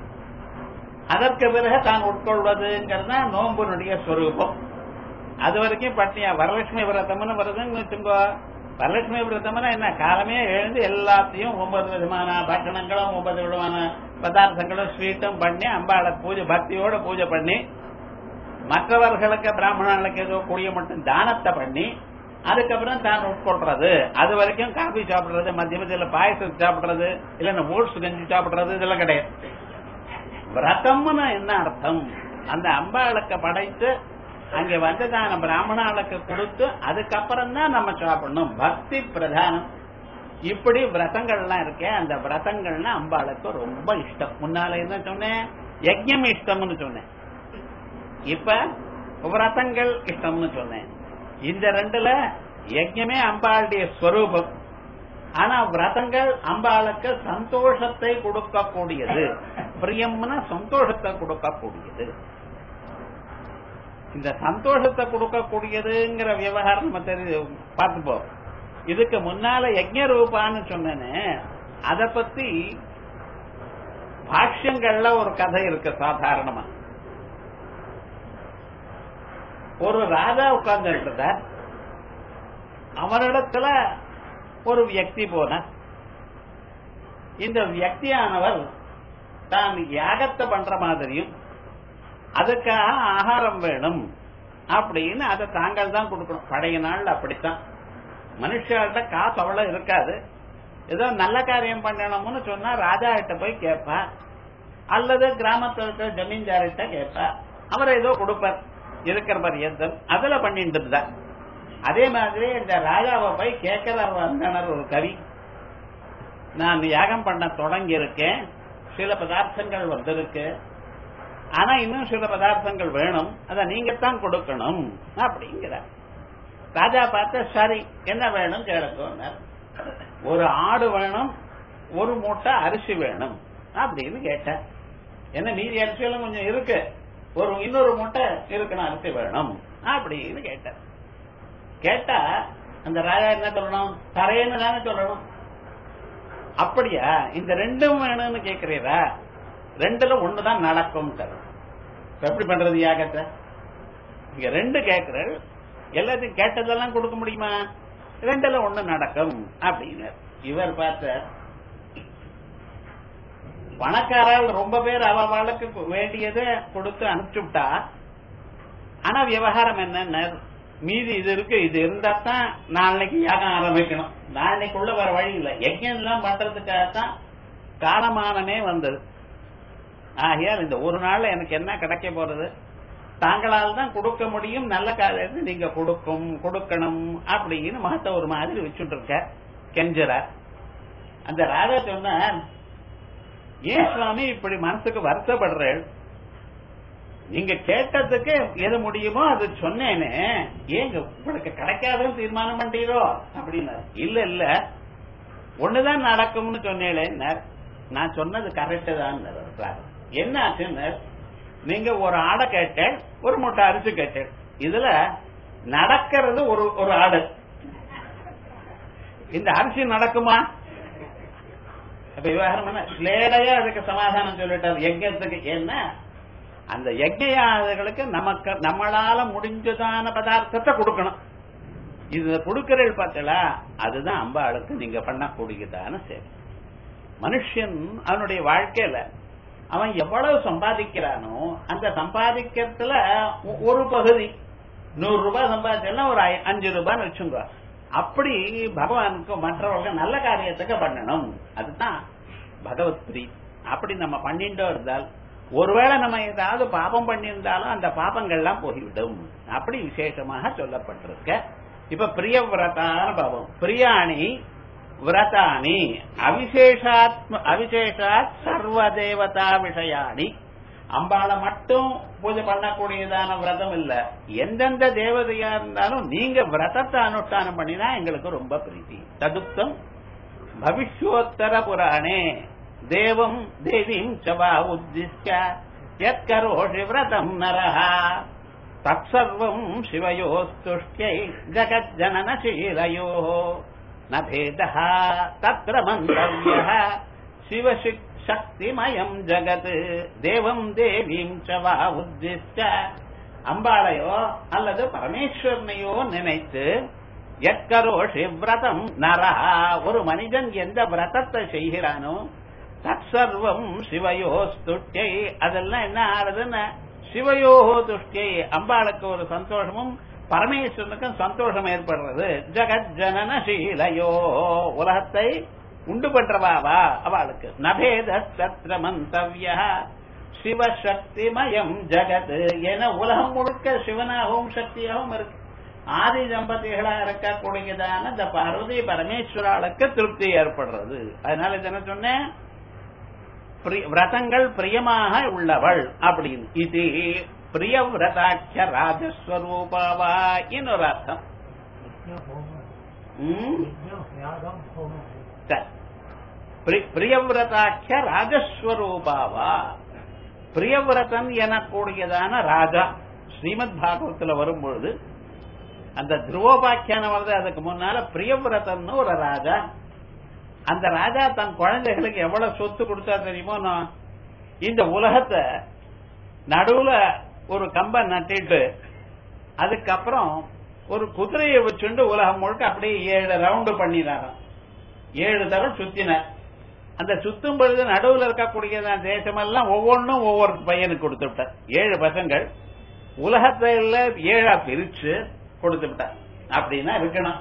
அதற்கு பிறகு தான் உட்கொள்வதுங்கிறது நோம்புனுடைய ஸ்வரூபம். அது வரைக்கும் பட்டினியா வரலட்சுமி விரதம்னு வருதுன்னு வச்சுக்கோ. வரலட்சுமி விரதம்னா என்ன? காலமே எழுந்து எல்லாத்தையும் ஒன்பது விதமான பட்சணங்களும் ஒன்பது விதமான பதார்த்தங்களும் ஸ்வீட்டும் பண்ணி அம்பாளை பூஜை பக்தியோட பூஜை பண்ணி மற்றவர்களுக்கு பிராமணர்களுக்கு ஏதோ கூடிய மட்டும் தானத்தை பண்ணி அதுக்கப்புறம் தான் உட்கொள்றது. அது வரைக்கும் காபி சாப்பிடுறது, மத்திய மத்தியில பாயசம் சாப்பிடுறது, இல்லன்னா ஓட்ஸ் கஞ்சி சாப்பிடுறது இதெல்லாம் கிடையாது. விரதம்னு என்ன அர்த்தம்? அந்த அம்பாளுக்கு படைத்து அங்க வந்ததான பிராமணர்களுக்கு கொடுத்து அதுக்கப்புறம் தான் நம்ம சாப்பிடணும். பக்தி பிரதானம். இப்படி விரதங்கள்லாம் இருக்கே, அந்த விரதங்கள்னா அம்பாளுக்கு ரொம்ப இஷ்டம். முன்னால என்ன சொன்னேன்? யஜ்ஞம் இஷ்டம்னு சொன்னேன். இப்ப விரதங்கள் இஷ்டம்னு சொன்னேன். இந்த ரெண்டுல யஜ்ஞமே அம்பாளுடைய ஸ்வரூபம். ஆனா விரதங்கள் அம்பாளுக்கு சந்தோஷத்தை கொடுக்கக்கூடியது. பிரியம்னா சந்தோஷத்தை கொடுக்கக்கூடியது. இந்த சந்தோஷத்தை கொடுக்கக்கூடியதுங்கிற விவகாரம் நம்ம தெரிஞ்சு பார்த்துப்போம். இதுக்கு முன்னால யஜ்ஞ ரூபான்னு சொன்னேன்னு அத பத்தி பாஷ்யங்கள்ல ஒரு கதை இருக்கு. சாதாரணமா ஒரு ராஜா உட்கார்ந்து இருக்கிறார். அவரிடத்துல ஒரு வியக்தி போனார். இந்த வியக்தியானவர் தான் யாகத்தை பண்ற மாதிரியும் அதுக்காக ஆகாரம் வேணும் அப்படின்னு அதை தாங்கள் தான் கொடுக்கணும். பழைய நாள் அப்படித்தான். மனுஷர்கிட்ட காசு அவ்வளவு இருக்காது. ஏதோ நல்ல காரியம் பண்ணணும்னு சொன்னா ராஜா கிட்ட போய் கேட்பா, அல்லது கிராமத்தில் இருக்கிற ஜமீன்தார்கிட்ட கேட்பா. அவர் ஏதோ கொடுப்பார் இருக்கிற பரியந்தம். அதுல பண்ணிட்டு இருந்தா. அதே மாதிரி இந்த ராஜாவை போய் கேட்கிற வந்தனர் ஒரு கவி, நான் யாகம் பண்ண தொடங்கி இருக்கேன், சில பதார்த்தங்கள் வந்திருக்கு, ஆனா இன்னும் சில பதார்த்தங்கள் வேணும், அத நீங்கத்தான் கொடுக்கணும் அப்படிங்கிற. ராஜா பார்த்த சரி என்ன வேணும் கேளுங்க. ஒரு ஆடு வேணும், ஒரு மூட்டை அரிசி வேணும் அப்படின்னு கேட்டேன். என்ன மீதி அரிசியெல்லாம் கொஞ்சம் இருக்கு, ஒரு இன்னொரு மூட்டை இருக்கணும் அரிசி வேணும் அப்படின்னு கேட்டேன். கேட்டா அந்த ராஜா என்ன சொல்லணும்? தரேன்னு தானே சொல்லணும். அப்படியா? இந்த ரெண்டும் வேணும்னு கேட்கிறீரா? ரெண்டுல ஒண்ணுதான் நடக்கும். எப்படி பண்றது யாகத்தை? இங்க ரெண்டு கேட்கிறேன், எல்லாத்தையும் கேட்டதெல்லாம் கொடுக்க முடியுமா? ரெண்டுல ஒண்ணு நடக்கும் அப்படின்னு இவர் பார்த்த. பணக்காரால் ரொம்ப பேர் அவளுக்கு வேண்டியதை கொடுத்து அனுப்பிச்சுட்டா, ஆனா விவகாரம் என்னன்னு மீதி இது இருக்கு, இது இருந்தா தான் நாளைக்கு யாகம் ஆரம்பிக்கணும், நாளைக்குள்ள வர வழி இல்லை. யஜ்யம் எல்லாம் பண்றதுக்காகத்தான் காலமானமே வந்தது. ஆகையால் இந்த ஒரு நாள் எனக்கு என்ன கிடைக்க போறது, தாங்களால் தான் கொடுக்க முடியும், நல்ல காலையில நீங்க கொடுக்கும் கொடுக்கணும் அப்படின்னு மகத்த ஒரு மாதிரி வச்சுட்டு இருக்க கெஞ்சரா. அந்த ராஜா சொன்ன, ஏன் சுவாமி இப்படி மனசுக்கு வருத்தப்படுறேன், நீங்க கேட்டதுக்கு எது முடியுமோ அது சொன்னேனே, ஏங்க உங்களுக்கு கிடைக்காதுன்னு தீர்மானம் பண்றீரோ அப்படின்னா. இல்ல இல்ல ஒண்ணுதான் நடக்கும்னு சொன்னேன். நான் சொன்னது கரெக்டு தான். என்ன ஆச்சுன்னு, நீங்க ஒரு ஆடை கேட்டேன், ஒரு மூட்டை அரிசி கேட்டேன், இதுல நடக்கிறது ஒரு ஒரு ஆடு, இந்த அரிசி நடக்குமா? அப்ப விவகாரம் ஸ்லேடையா அதுக்கு சமாதானம் சொல்லிட்டார் யஜ்யத்துக்கு. என்ன அந்த யஜ்யாதிகளுக்கு நமக்கு நம்மளால முடிஞ்சதான பதார்த்தத்தை கொடுக்கணும். இது கொடுக்கிறீர்கள் பார்த்தா அதுதான் அம்பாளுக்கு நீங்க பண்ணக்கூடியதான சேவை. மனுஷன் அவனுடைய வாழ்க்கையில அவன் எவ்வளவு சம்பாதிக்கிறானோ அந்த சம்பாதிக்கிறதுல ஒரு பகுதி நூறு ரூபாய் சம்பாதிச்சா ஒரு அஞ்சு ரூபான்னு வச்சுங்க. அப்படி பகவானுக்கு மற்றவர்கள் நல்ல காரியத்துக்கு பண்ணணும், அதுதான் பகவத் பிரீ. அப்படி நம்ம பண்ணிட்டோ இருந்தால் ஒருவேளை நம்ம ஏதாவது பாபம் பண்ணியிருந்தாலும் அந்த பாபங்கள்லாம் போய்விடும். அப்படி விசேஷமாக சொல்லப்பட்டிருக்க. இப்ப பிரியவிரதான பாவம், பிரியாணி விரதானி அவிசேஷாத்ம அவிசேஷாத் சர்வதேவதா விஷயாணி. அம்பாளை மட்டும் பூஜை பண்ணக்கூடியதான விரதம் இல்ல, எந்தெந்த தேவதையா இருந்தாலும் நீங்க விரதத்தை அனுஷ்டானம் பண்ணினா எங்களுக்கு ரொம்ப பிரீத்தி. ததுப்தம் பவிஷ்யோத்தர புராணே தேவம் தேவீம் சவா உத்திஷ்ய யத்கரோஷி விரதம் நரஹ தத்சர்வம் சிவயோஸ்துஷ்யை ஜகஜ்ஜனனசீலயோः ந பேதः தத்ர மந்தவ்யः சிவசக்திமயம் ஜகத் தேவம் தேவீம் சவா உத்திஷ்ய. அம்பாளையோ அல்லது பரமேஸ்வரனையோ நினைத்து யத்கரோஷி விரதம் நரஹ, ஒரு மனிதன் எந்த விரதத்தை செய்கிறானோ தற்சர்வம் சிவயோ துஷ்டை, அதெல்லாம் என்ன ஆறுதுன்னு சிவயோ துஷ்டை, அம்பாளுக்கு ஒரு சந்தோஷமும் பரமேஸ்வரனுக்கும் சந்தோஷம் ஏற்படுறது. ஜகத் ஜனன சீலையோ, உலகத்தை உண்டு பண்றவாவா அவளுக்கு. நபேத சத்ர மந்தவ்ய சிவசக்திமயம் ஜகத், என உலகம் முழுக்க சிவனாகவும் சக்தியாகவும் இருக்கு. ஆதி தம்பதிகளா இருக்கக்கூடியதான இந்த பார்வதி பரமேஸ்வராளுக்கு திருப்தி ஏற்படுறது. அதனால என்ன சொன்னேன், விரதங்கள் பிரியமாக உள்ளவள் அப்படின்னு. இது பிரியவிரதாட்ச ராஜஸ்வரூபாவா இன்னொரு அர்த்தம். பிரியவிரதாட்ச ராஜஸ்வரூபாவா, பிரியவிரதன் எனக்கூடியதான ராஜா ஸ்ரீமத் பாகவத்துல வரும்பொழுது அந்த துருவோபாக்கியானம் வருது. அதுக்கு முன்னால பிரியவிரதன் ஒரு ராஜா. அந்த ராஜா தன் குழந்தைகளுக்கு எவ்வளவு சொத்து கொடுத்தா தெரியுமோ, இந்த உலகத்தை நடுவுல ஒரு கம்ப நட்டிட்டு அதுக்கப்புறம் ஒரு குதிரையை வச்சுட்டு உலகம் முழுக்க அப்படியே ஏழு ரவுண்டு பண்ணினார். ஏழு தரம் சுத்தினார். அந்த சுத்தும் பொழுது நடுவுல இருக்கக்கூடிய தேசமெல்லாம் ஒவ்வொன்றும் ஒவ்வொரு பையனுக்கு கொடுத்து விட்டார். ஏழு பசங்கள் உலகத்துல ஏழா பிரிச்சு கொடுத்து விட்டார். அப்படின்னா இருக்கணும்.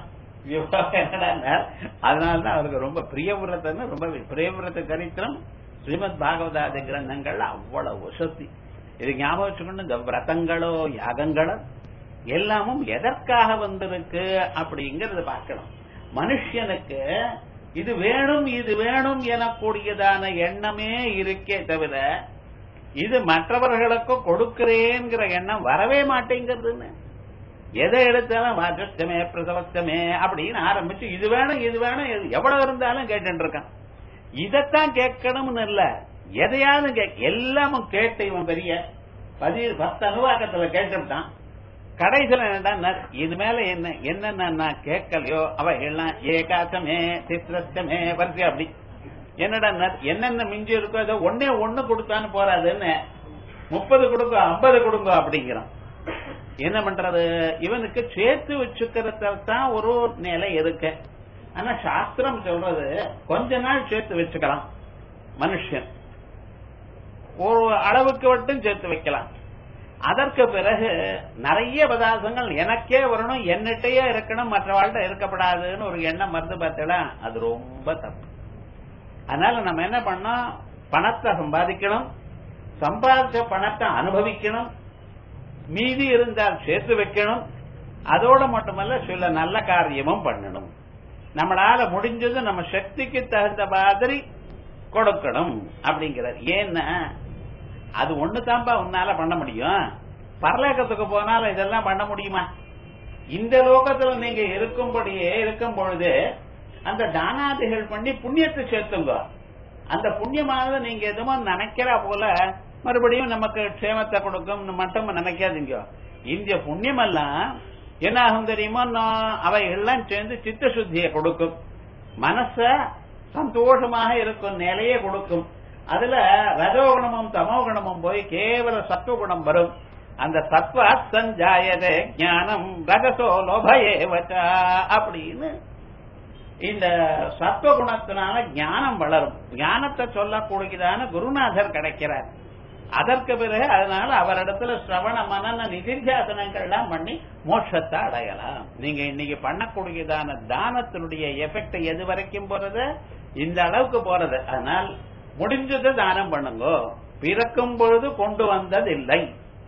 அதனாலதான் அவருக்கு ரொம்ப பிரியவிரதன்னு, ரொம்ப பிரியவிரத சரித்திரம் ஸ்ரீமத் பாகவதாதி கிரந்தங்கள்ல அவ்வளவு வசதி. இது ஞாபகம் வச்சுக்கணும். இந்த விரதங்களோ யாகங்களோ எல்லாமும் எதற்காக வந்திருக்கு அப்படிங்கறத பார்க்கணும். மனுஷனுக்கு இது வேணும் இது வேணும் எனக்கூடியதான எண்ணமே இருக்கே தவிர இது மற்றவர்களுக்கு கொடுக்கிறேங்கிற எண்ணம் வரவே மாட்டேங்கிறதுன்னு. எதை எடுத்தாலும் வாசத்தமே பிரசவத்தமே அப்படின்னு ஆரம்பிச்சு இது வேணும் இது வேணும் எவ்வளவு இருந்தாலும் கேட்டு இருக்கான். இதத்தான் கேட்கணும்னு இல்ல, எதையாவது கேட்க எல்லாமும் கேட்டு இவன் பெரிய பதி பத்து அனுவாக்கத்துல கேட்டுட்டான். கடைசியில் என்னடா இது மேல என்ன என்னென்ன நான் கேட்கலையோ அவைகள்லாம் ஏகாசமே சித்திரஸ்தமே வரிசை அப்படி என்னடா என்னென்ன மிஞ்சி இருக்கோ ஏதோ ஒன்னே ஒண்ணு கொடுத்தான்னு போறாதுன்னு முப்பது கொடுங்க ஐம்பது கொடுங்க அப்படிங்கிறான். என்ன பண்றது, இவனுக்கு சேர்த்து வச்சுக்கிறதான் ஒரு நிலை இருக்கு. ஆனா சாஸ்திரம் சொல்றது கொஞ்ச நாள் சேர்த்து வச்சுக்கலாம் மனுஷன், ஒரு அளவுக்கு மட்டும் சேர்த்து வைக்கலாம். அதற்கு பிறகு நிறைய பதார்த்தங்கள் எனக்கே வரணும், என்னட்டையே இருக்கணும், மற்றவாழ்கிட்ட இருக்கப்படாதுன்னு ஒரு எண்ணம் மருந்து பார்த்தலாம். அது ரொம்ப தப்பு. அதனால நம்ம என்ன பண்ணோம், பணத்தை சம்பாதிக்கணும், சம்பாதிச்ச பணத்தை அனுபவிக்கணும், மீதி இருந்தால் சேர்த்து வைக்கணும். அதோட மட்டுமல்ல சில நல்ல காரியமும் பண்ணணும். நம்மளால முடிஞ்சது நம்ம சக்திக்கு தகுந்த மாதிரி கொடுக்கணும் அப்படிங்கிறார். ஏன்னா அது ஒண்ணுதான்பா உன்னால பண்ண முடியும். பரலோகத்துக்கு போனாலும் இதெல்லாம் பண்ண முடியுமா? இந்த லோகத்துல நீங்க இருக்கும்படியே இருக்கும் பொழுது அந்த தானாதிகள் பண்ணி புண்ணியத்தை சேர்த்துங்க. அந்த புண்ணியமானது நீங்க எதுவும் நினைக்கிறா போல மறுபடியும் நமக்கு க்ஷேமத்தை கொடுக்கும் மட்டும் நினைக்காதீங்க. இந்த புண்ணியம் எல்லாம் என்ன ஆகும் தெரியுமா, அவைகள்லாம் சேர்ந்து சித்த சுத்தியை கொடுக்கும், மனச சந்தோஷமாக இருக்கும் நிலையை கொடுக்கும். அதுல ரஜோகுணமும் தமோகுணமும் போய் கேவல சத்துவகுணம் வரும். அந்த சத்வ சஞ்சாயதே ஞானம் ரஜசோ லோபயேவசா அப்படின்னு இந்த சத்துவகுணத்தினால ஞானம் வளரும். ஞானத்தை சொல்லக்கூடியதான குருநாதர் கிடைக்கிறார். அதற்கு பிறகு அதனால அவரிடத்துல சிரவண மனன நிதித்தியாசனங்கள் எல்லாம் பண்ணி மோட்சத்தை அடையலாம். நீங்க இன்னைக்கு பண்ணக்கூடியதான தானத்தினுடைய எஃபெக்ட் எது வரைக்கும் போறது, இந்த அளவுக்கு போறது. அதனால் முடிஞ்சது தானம் பண்ணுங்க. பிறக்கும் பொழுது கொண்டு வந்ததில்லை,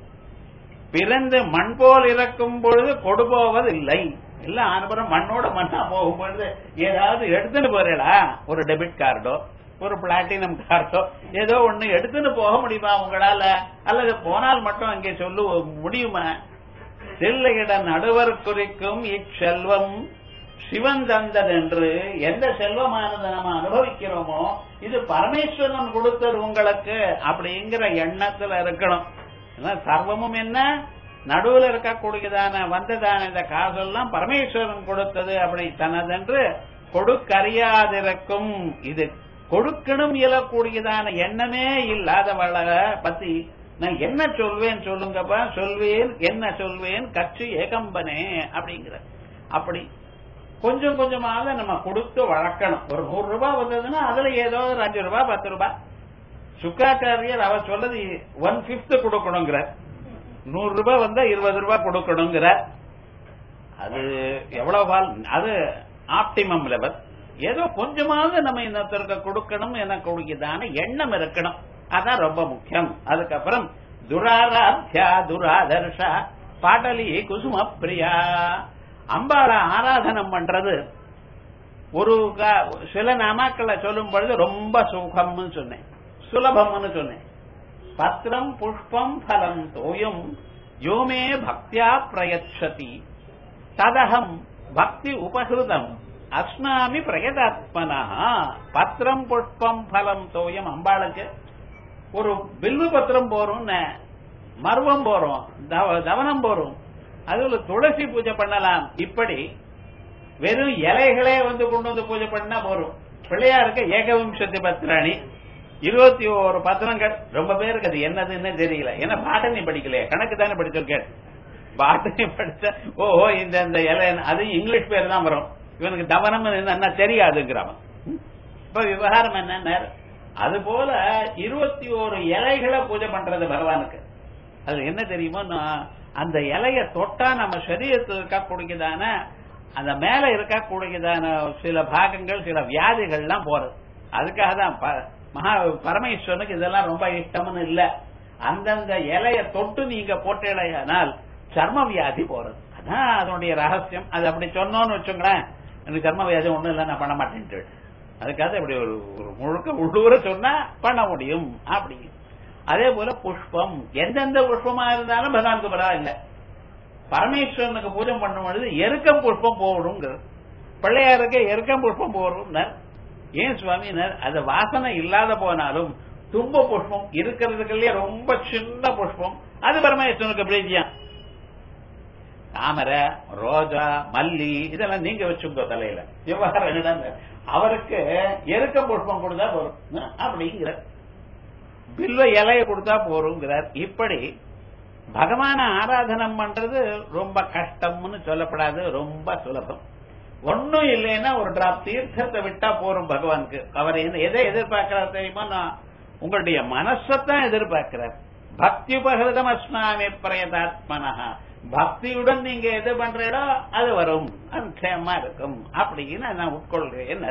பிறந்து மண் போல் இறக்கும் பொழுது கொடு போவதில்லை. எல்லாம் அனுப்புறம் மண்ணோட மண்ணா போகும் பொழுது ஏதாவது எடுத்துன்னு போறீங்களா, ஒரு டெபிட் கார்டோ ஒரு பிளாட்டினம் கார்டோ ஏதோ ஒண்ணு எடுத்துன்னு போக முடியுமா உங்களால? அல்லது போனால் மட்டும் அங்கே சொல்ல முடியுமா? தில்லையிட நடுவர் குறிக்கும் இச்செல்வம் சிவன் தந்ததென்று எந்த செல்வமானதை நம்ம அனுபவிக்கிறோமோ இது பரமேஸ்வரன் கொடுத்தது உங்களுக்கு அப்படிங்கிற எண்ணத்துல இருக்கணும். சர்வமும் என்ன, நடுவில் இருக்கக்கூடியதான வந்ததான இந்த காசெல்லாம் பரமேஸ்வரன் கொடுத்தது அப்படி தனதென்று கொடுக்கறியாதிருக்கும். இது கொடுக்கணும் இயலக்கூடியதான எண்ணமே இல்லாதவள பத்தி நான் என்ன சொல்வேன் சொல்லுங்கப்பா, சொல்வேன் என்ன சொல்வேன் கட்சி ஏகம்பனே அப்படிங்கிற. அப்படி கொஞ்சம் கொஞ்சமாக நம்ம கொடுத்து வளர்க்கணும். ஒரு நூறு ரூபாய் வந்ததுன்னா அதுல ஏதோ ஒரு அஞ்சு ரூபாய் பத்து ரூபாய். சுக்காச்சாரியர் அவர் சொல்றது ஒன் பிப்த் கொடுக்கணுங்கிற, நூறு ரூபாய் வந்தா இருபது ரூபாய் கொடுக்கணுங்கிற. அது எவ்வளவு, அது ஆப்டிமம் லெவல். ஏதோ கொஞ்சமாவது நம்ம இன்னொருத்தருக்கு கொடுக்கணும் என கொடுக்கதான எண்ணம் இருக்கணும். அதான் ரொம்ப முக்கியம். அதுக்கப்புறம் துராராத்யா துராதர்ஷா பாடலி குசும பிரியா, அம்பாள ஆராதனம் பண்றது ஒரு சில நாமாக்களை சொல்லும் பொழுது ரொம்ப சுகம்னு சொன்னேன், சுலபம்னு சொன்னேன். பத்திரம் புஷ்பம் பலம் தோயம் யோமே பக்தியா பிரயச்சதி ததகம் பக்தி உபகிருதம் அஸ்னாமி பிரயதாத்மனா. பத்திரம் புஷ்பம் பலம் தோயம், அம்பாளுக்கு ஒரு பில்லு பத்திரம் போறோம், மர்வம் போறோம், தவனம் போறோம், அதுல துளசி பூஜை பண்ணலாம். இப்படி வெறும் இலைகளே வந்து கொண்டு வந்து பூஜை பண்ணா போறோம். பிள்ளையாருக்கு ஏகவிம்சத்தி பத்திராணி இருபத்தி ஒரு பத்திரங்கள். ரொம்ப பேருக்கு அது என்னதுன்னு தெரியல. ஏன்னா பாட்டனி படிக்கலையே, கணக்கு தானே படிச்சிருக்கேன். பாட்டனி படிச்ச ஓஹோ இந்த இலை, அது இங்கிலீஷ் பேர் தான் வரும். இவனுக்கு தவனம் என்ன தெரியாதுங்கிறவன். இப்ப விவகாரம் என்ன, அது போல இருபத்தி ஒரு இலைகளை பூஜை பண்றது பகவானுக்கு. அது என்ன தெரியுமோ, அந்த இலைய தொட்டா நம்ம சரீரத்தில் இருக்கக்கூடியதான அந்த மேல இருக்கக்கூடியதான சில பாகங்கள் சில வியாதிகள்லாம் போறது. அதுக்காக தான் மகா பரமேஸ்வரனுக்கு இதெல்லாம் ரொம்ப இஷ்டம்னு இல்ல. அந்தந்த இலைய தொட்டு நீங்க போட்டேனால் சர்ம வியாதி போறது. அதான் அதனுடைய ரகசியம். அது அப்படி சொன்னோன்னு வச்சுங்களேன், எனக்கு சர்ம வியாதி ஒண்ணும் இல்லை நான் பண்ண மாட்டேன்ட்டு. அதுக்காக இப்படி ஒரு முழுக்க உள்ளூர சொன்னா பண்ண முடியும் அப்படி. அதே போல புஷ்பம், எந்தெந்த புஷ்பமா இருந்தாலும் பகவானுக்கு பரவாயில்ல. பரமேஸ்வரனுக்கு பூஜை பண்ணும் பொழுது எருக்கம் புஷ்பம் போடுங்கிறது. பிள்ளையாருக்கு எருக்கம் புஷ்பம் போடும். ஏன் சுவாமினர், அது வாசனை இல்லாத போனாலும் தும்ப புஷ்பம் இருக்கிறதுக்குள்ளே ரொம்ப சின்ன புஷ்பம், அது பரமேஸ்வரனுக்கு பிரீதியா. தாமரை, ரோஜா, மல்லி இதெல்லாம் நீங்க வச்சுங்க தலையில. விவகாரம் என்னடா, அவருக்கு எருக்க புஷ்பம் கொடுத்தா போறோம் அப்படிங்கிற, பில்வ இலைய கொடுத்தா போறோங்கிறார். இப்படி பகவான ஆராதனம் பண்றது ரொம்ப கஷ்டம்னு சொல்லப்படாது, ரொம்ப சுலபம். ஒன்னும் இல்லைன்னா ஒரு டிராப் தீர்த்தத்தை விட்டா போறோம் பகவானுக்கு. அவர் எதை எதிர்பார்க்கிறார் தெரியுமா, நான் உங்களுடைய மனசத்தான் எதிர்பார்க்கிறார். பக்தி உபகிருதம் அஸ்மாமி பிரயதாத்மனஹா, பக்தியுடன் நீங்க எது பண்றீங்களோ அது வரும், அது க்ஷேமமா இருக்கும் அப்படின்னு நான் உட்கொள்கிறேன்.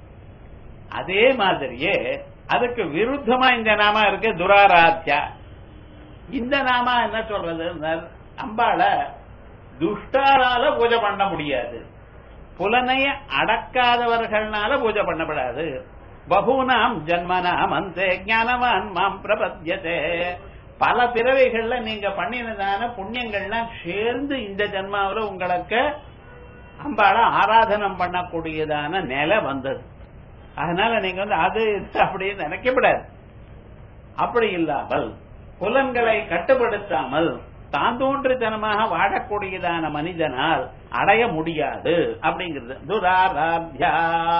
அதே மாதிரியே அதுக்கு விருத்தமா இந்த நாமா இருக்கு துராராத்யா. இந்த நாமா என்ன சொல்றது, அம்பாள துஷ்டாரால பூஜை பண்ண முடியாது, புலனைய அடக்காதவர்களால பூஜை பண்ணப்படாது. பகூனாம் ஜன்மனாம் அந்தே ஞானவான் மாம் பிரபத்யதே, பல பிறவைகள்ல நீங்க பண்ணினதான புண்ணியங்கள்லாம் சேர்ந்து இந்த ஜன்மாவில உங்களுக்கு அம்பாள ஆராதனம் பண்ணக்கூடியதான நிலை வந்தது. அதனால நீங்க வந்து அது அப்படின்னு நினைக்கப்படாது. அப்படி இல்லாமல் புலன்களை கட்டுப்படுத்தாமல் தான் தோன்றித்தனமாக வாழக்கூடியதான மனிதனால் அடைய முடியாது அப்படிங்கிறது துராராத்யா.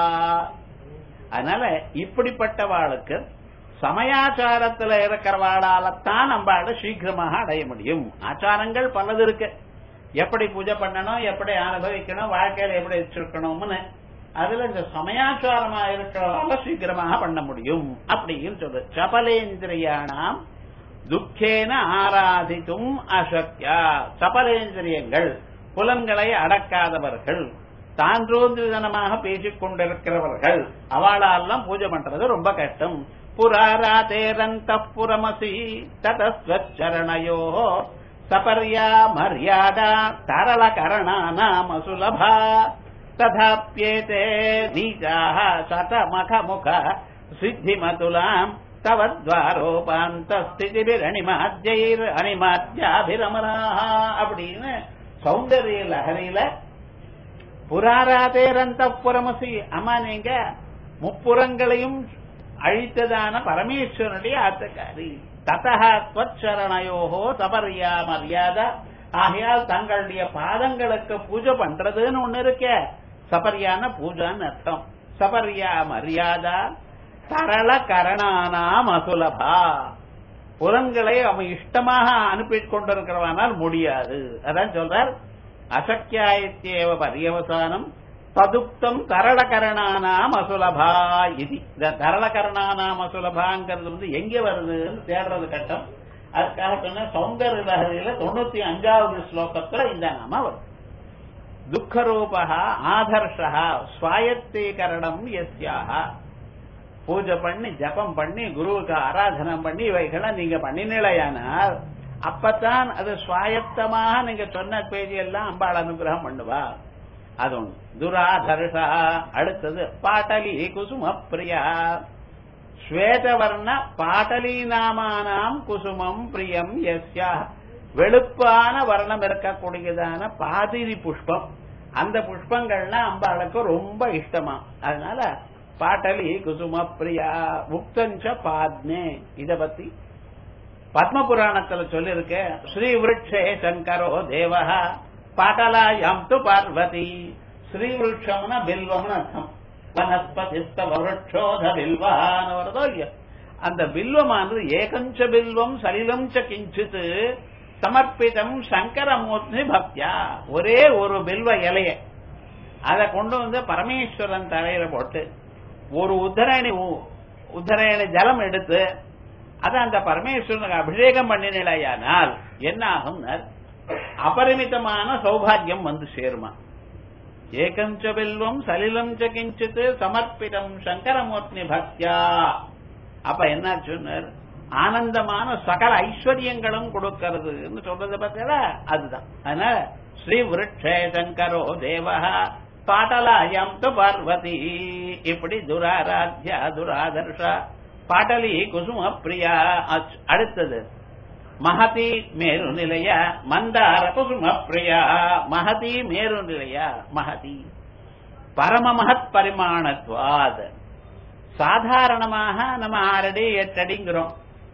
அதனால இப்படிப்பட்டவாளுக்கு சமயாச்சாரத்துல இருக்கிறவாளால்தான் நம்மளால சீக்கிரமாக அடைய முடியும். ஆச்சாரங்கள் பலது இருக்கு, எப்படி பூஜை பண்ணணும், எப்படி அனுபவிக்கணும், வாழ்க்கையில எப்படி வச்சிருக்கணும்னு. அதுல இந்த சமயாச்சாரமா இருக்கிறவால சீக்கிரமாக பண்ண முடியும் அப்படின்னு சொல்லு. சபலேந்திரியானாம் துக்கேன ஆராதித்தும் அசக்யா. சபலேந்திரியங்கள் புலன்களை அடக்காதவர்கள், தான்றோந்திரமாக பேசிக் கொண்டிருக்கிறவர்கள், அவளாலாம் பூஜை பண்றது ரொம்ப கஷ்டம். புராராதேரந்த புரமசி ததஸ்வச்சரணயோ சபர்யா மரியாதா தரள கரணாநாம சுலபா ததாப்யேதே நீச்சாஹ சதமக முக சித்திமதுலாம் தவத்வாரோபாந்தஸ்திதிபிர் அணிமாத்யைர் அணிமாத்யாபிரமராஹ அப்படின்னு சௌந்தரிய லஹரியில புராராதேரந்த புரமசி, அம்மா நீங்க முப்புறங்களையும் அழித்ததான பரமேஸ்வரனுடைய ஆத்தக்காரி. ததஹத்வச்சரணயோஹோ சபர்யா மரியாதா, ஆகையால் தங்களுடைய பாதங்களுக்கு பூஜை பண்றதுன்னு ஒண்ணு இருக்க, சபர்யான பூஜான்னு அர்த்தம். சபர்யா மரியாதா சரள கரணானாம் அசுலபா, புலன்களை அவன் இஷ்டமாக அனுப்பி கொண்டிருக்கிறவனால் முடியாது. அதான் சொல்றார் அசக்கியாயத்தேவ பரியவசானம் ததுப்தம் தரளகரணானாம் அசுலபா இது. இந்த தரளகரணானாம் அசுலபாங்கிறது வந்து எங்க வருதுன்னு தேடுறது கட்டம். அதுக்காக சொன்ன சௌந்தர லஹரியில தொண்ணூத்தி அஞ்சாவது ஸ்லோகத்துல இந்த நாம வரும். துக்கரூபா ஆதர்ஷா ஸ்வாயத்தீகரணம் யஸ்யாக, பூஜை பண்ணி ஜபம் பண்ணி குருவுக்கு ஆராதனம் பண்ணி இவைகளை நீங்க பண்ணினீங்களேயானால் அப்பத்தான் அது சுவாயத்தமாக நீங்க சொன்ன பேஜி எல்லாம் அம்பாள் அனுகிரகம் பண்ணுவா. அது ஒண்ணு. துராதர்ஷா. அடுத்தது பாட்டலி குசும பிரியா, ஸ்வேதவர்ண பாட்டலி நாமானாம் குசுமம் பிரியம் யஸ்யா, வெளுப்பான வர்ணம் இருக்கக்கூடியதான பாதிரி புஷ்பம், அந்த புஷ்பங்கள்லாம் அம்பாளுக்கு ரொம்ப இஷ்டமா. அதனால பாட்டலி குசும பிரியா முக்தஞ்ச பாத்னே. இத பத்தி பத்ம புராணத்துல சொல்லிருக்க. ஸ்ரீ விருட்சே சங்கரோ தேவஹா பாட்டலாயாம் து பார்வதி. ஸ்ரீ விருட்சம்னா பில்வம்னு அர்த்தம். வனஸ்பதிஸ்த விருட்சோத பில்வான்னு வருதோ இல்லையா, அந்த பில்வமானது ஏகஞ்ச பில்வம் சலிலம் ச கிஞ்சித் சமர்ப்பிதம் சங்கரமூர்த்தி பக்தியா, ஒரே ஒரு பில்வ இலைய அதை கொண்டு வந்து பரமேஸ்வரன் தலையில போட்டு ஒரு உத்தரணி உத்தரணி ஜலம் எடுத்து அதை அந்த பரமேஸ்வரனுக்கு அபிஷேகம் பண்ணினால் என்ன ஆகும், அபரிமிதமான சௌபாகியம் வந்து சேருமா. ஏகஞ்ச பில்வம் சலிலம் ச கிஞ்சித் சமர்ப்பிதம் சங்கரமூர்த்தி பக்தியா. அப்ப என்ன சொன்னார், ஆனந்தமான சகல ஐஸ்வர்யங்களும் கொடுக்கிறது சொல்றது பார்த்தா அதுதான். அதனால ஸ்ரீ விருட்சே சங்கரோ தேவஹா பாட்டலாயம் து பார்வதி. இப்படி துராராத்யா துராதர்ஷா பாட்டலி குசும பிரியா. அடுத்தது மகதி மேரு நிலைய மந்தார குசும பிரியா. மகதி மேரு நிலைய, மகதி பரம மகத் பரிமாணத்வாத். சாதாரணமாக நம்ம ஆறடி எட்டடிங்கிறோம்,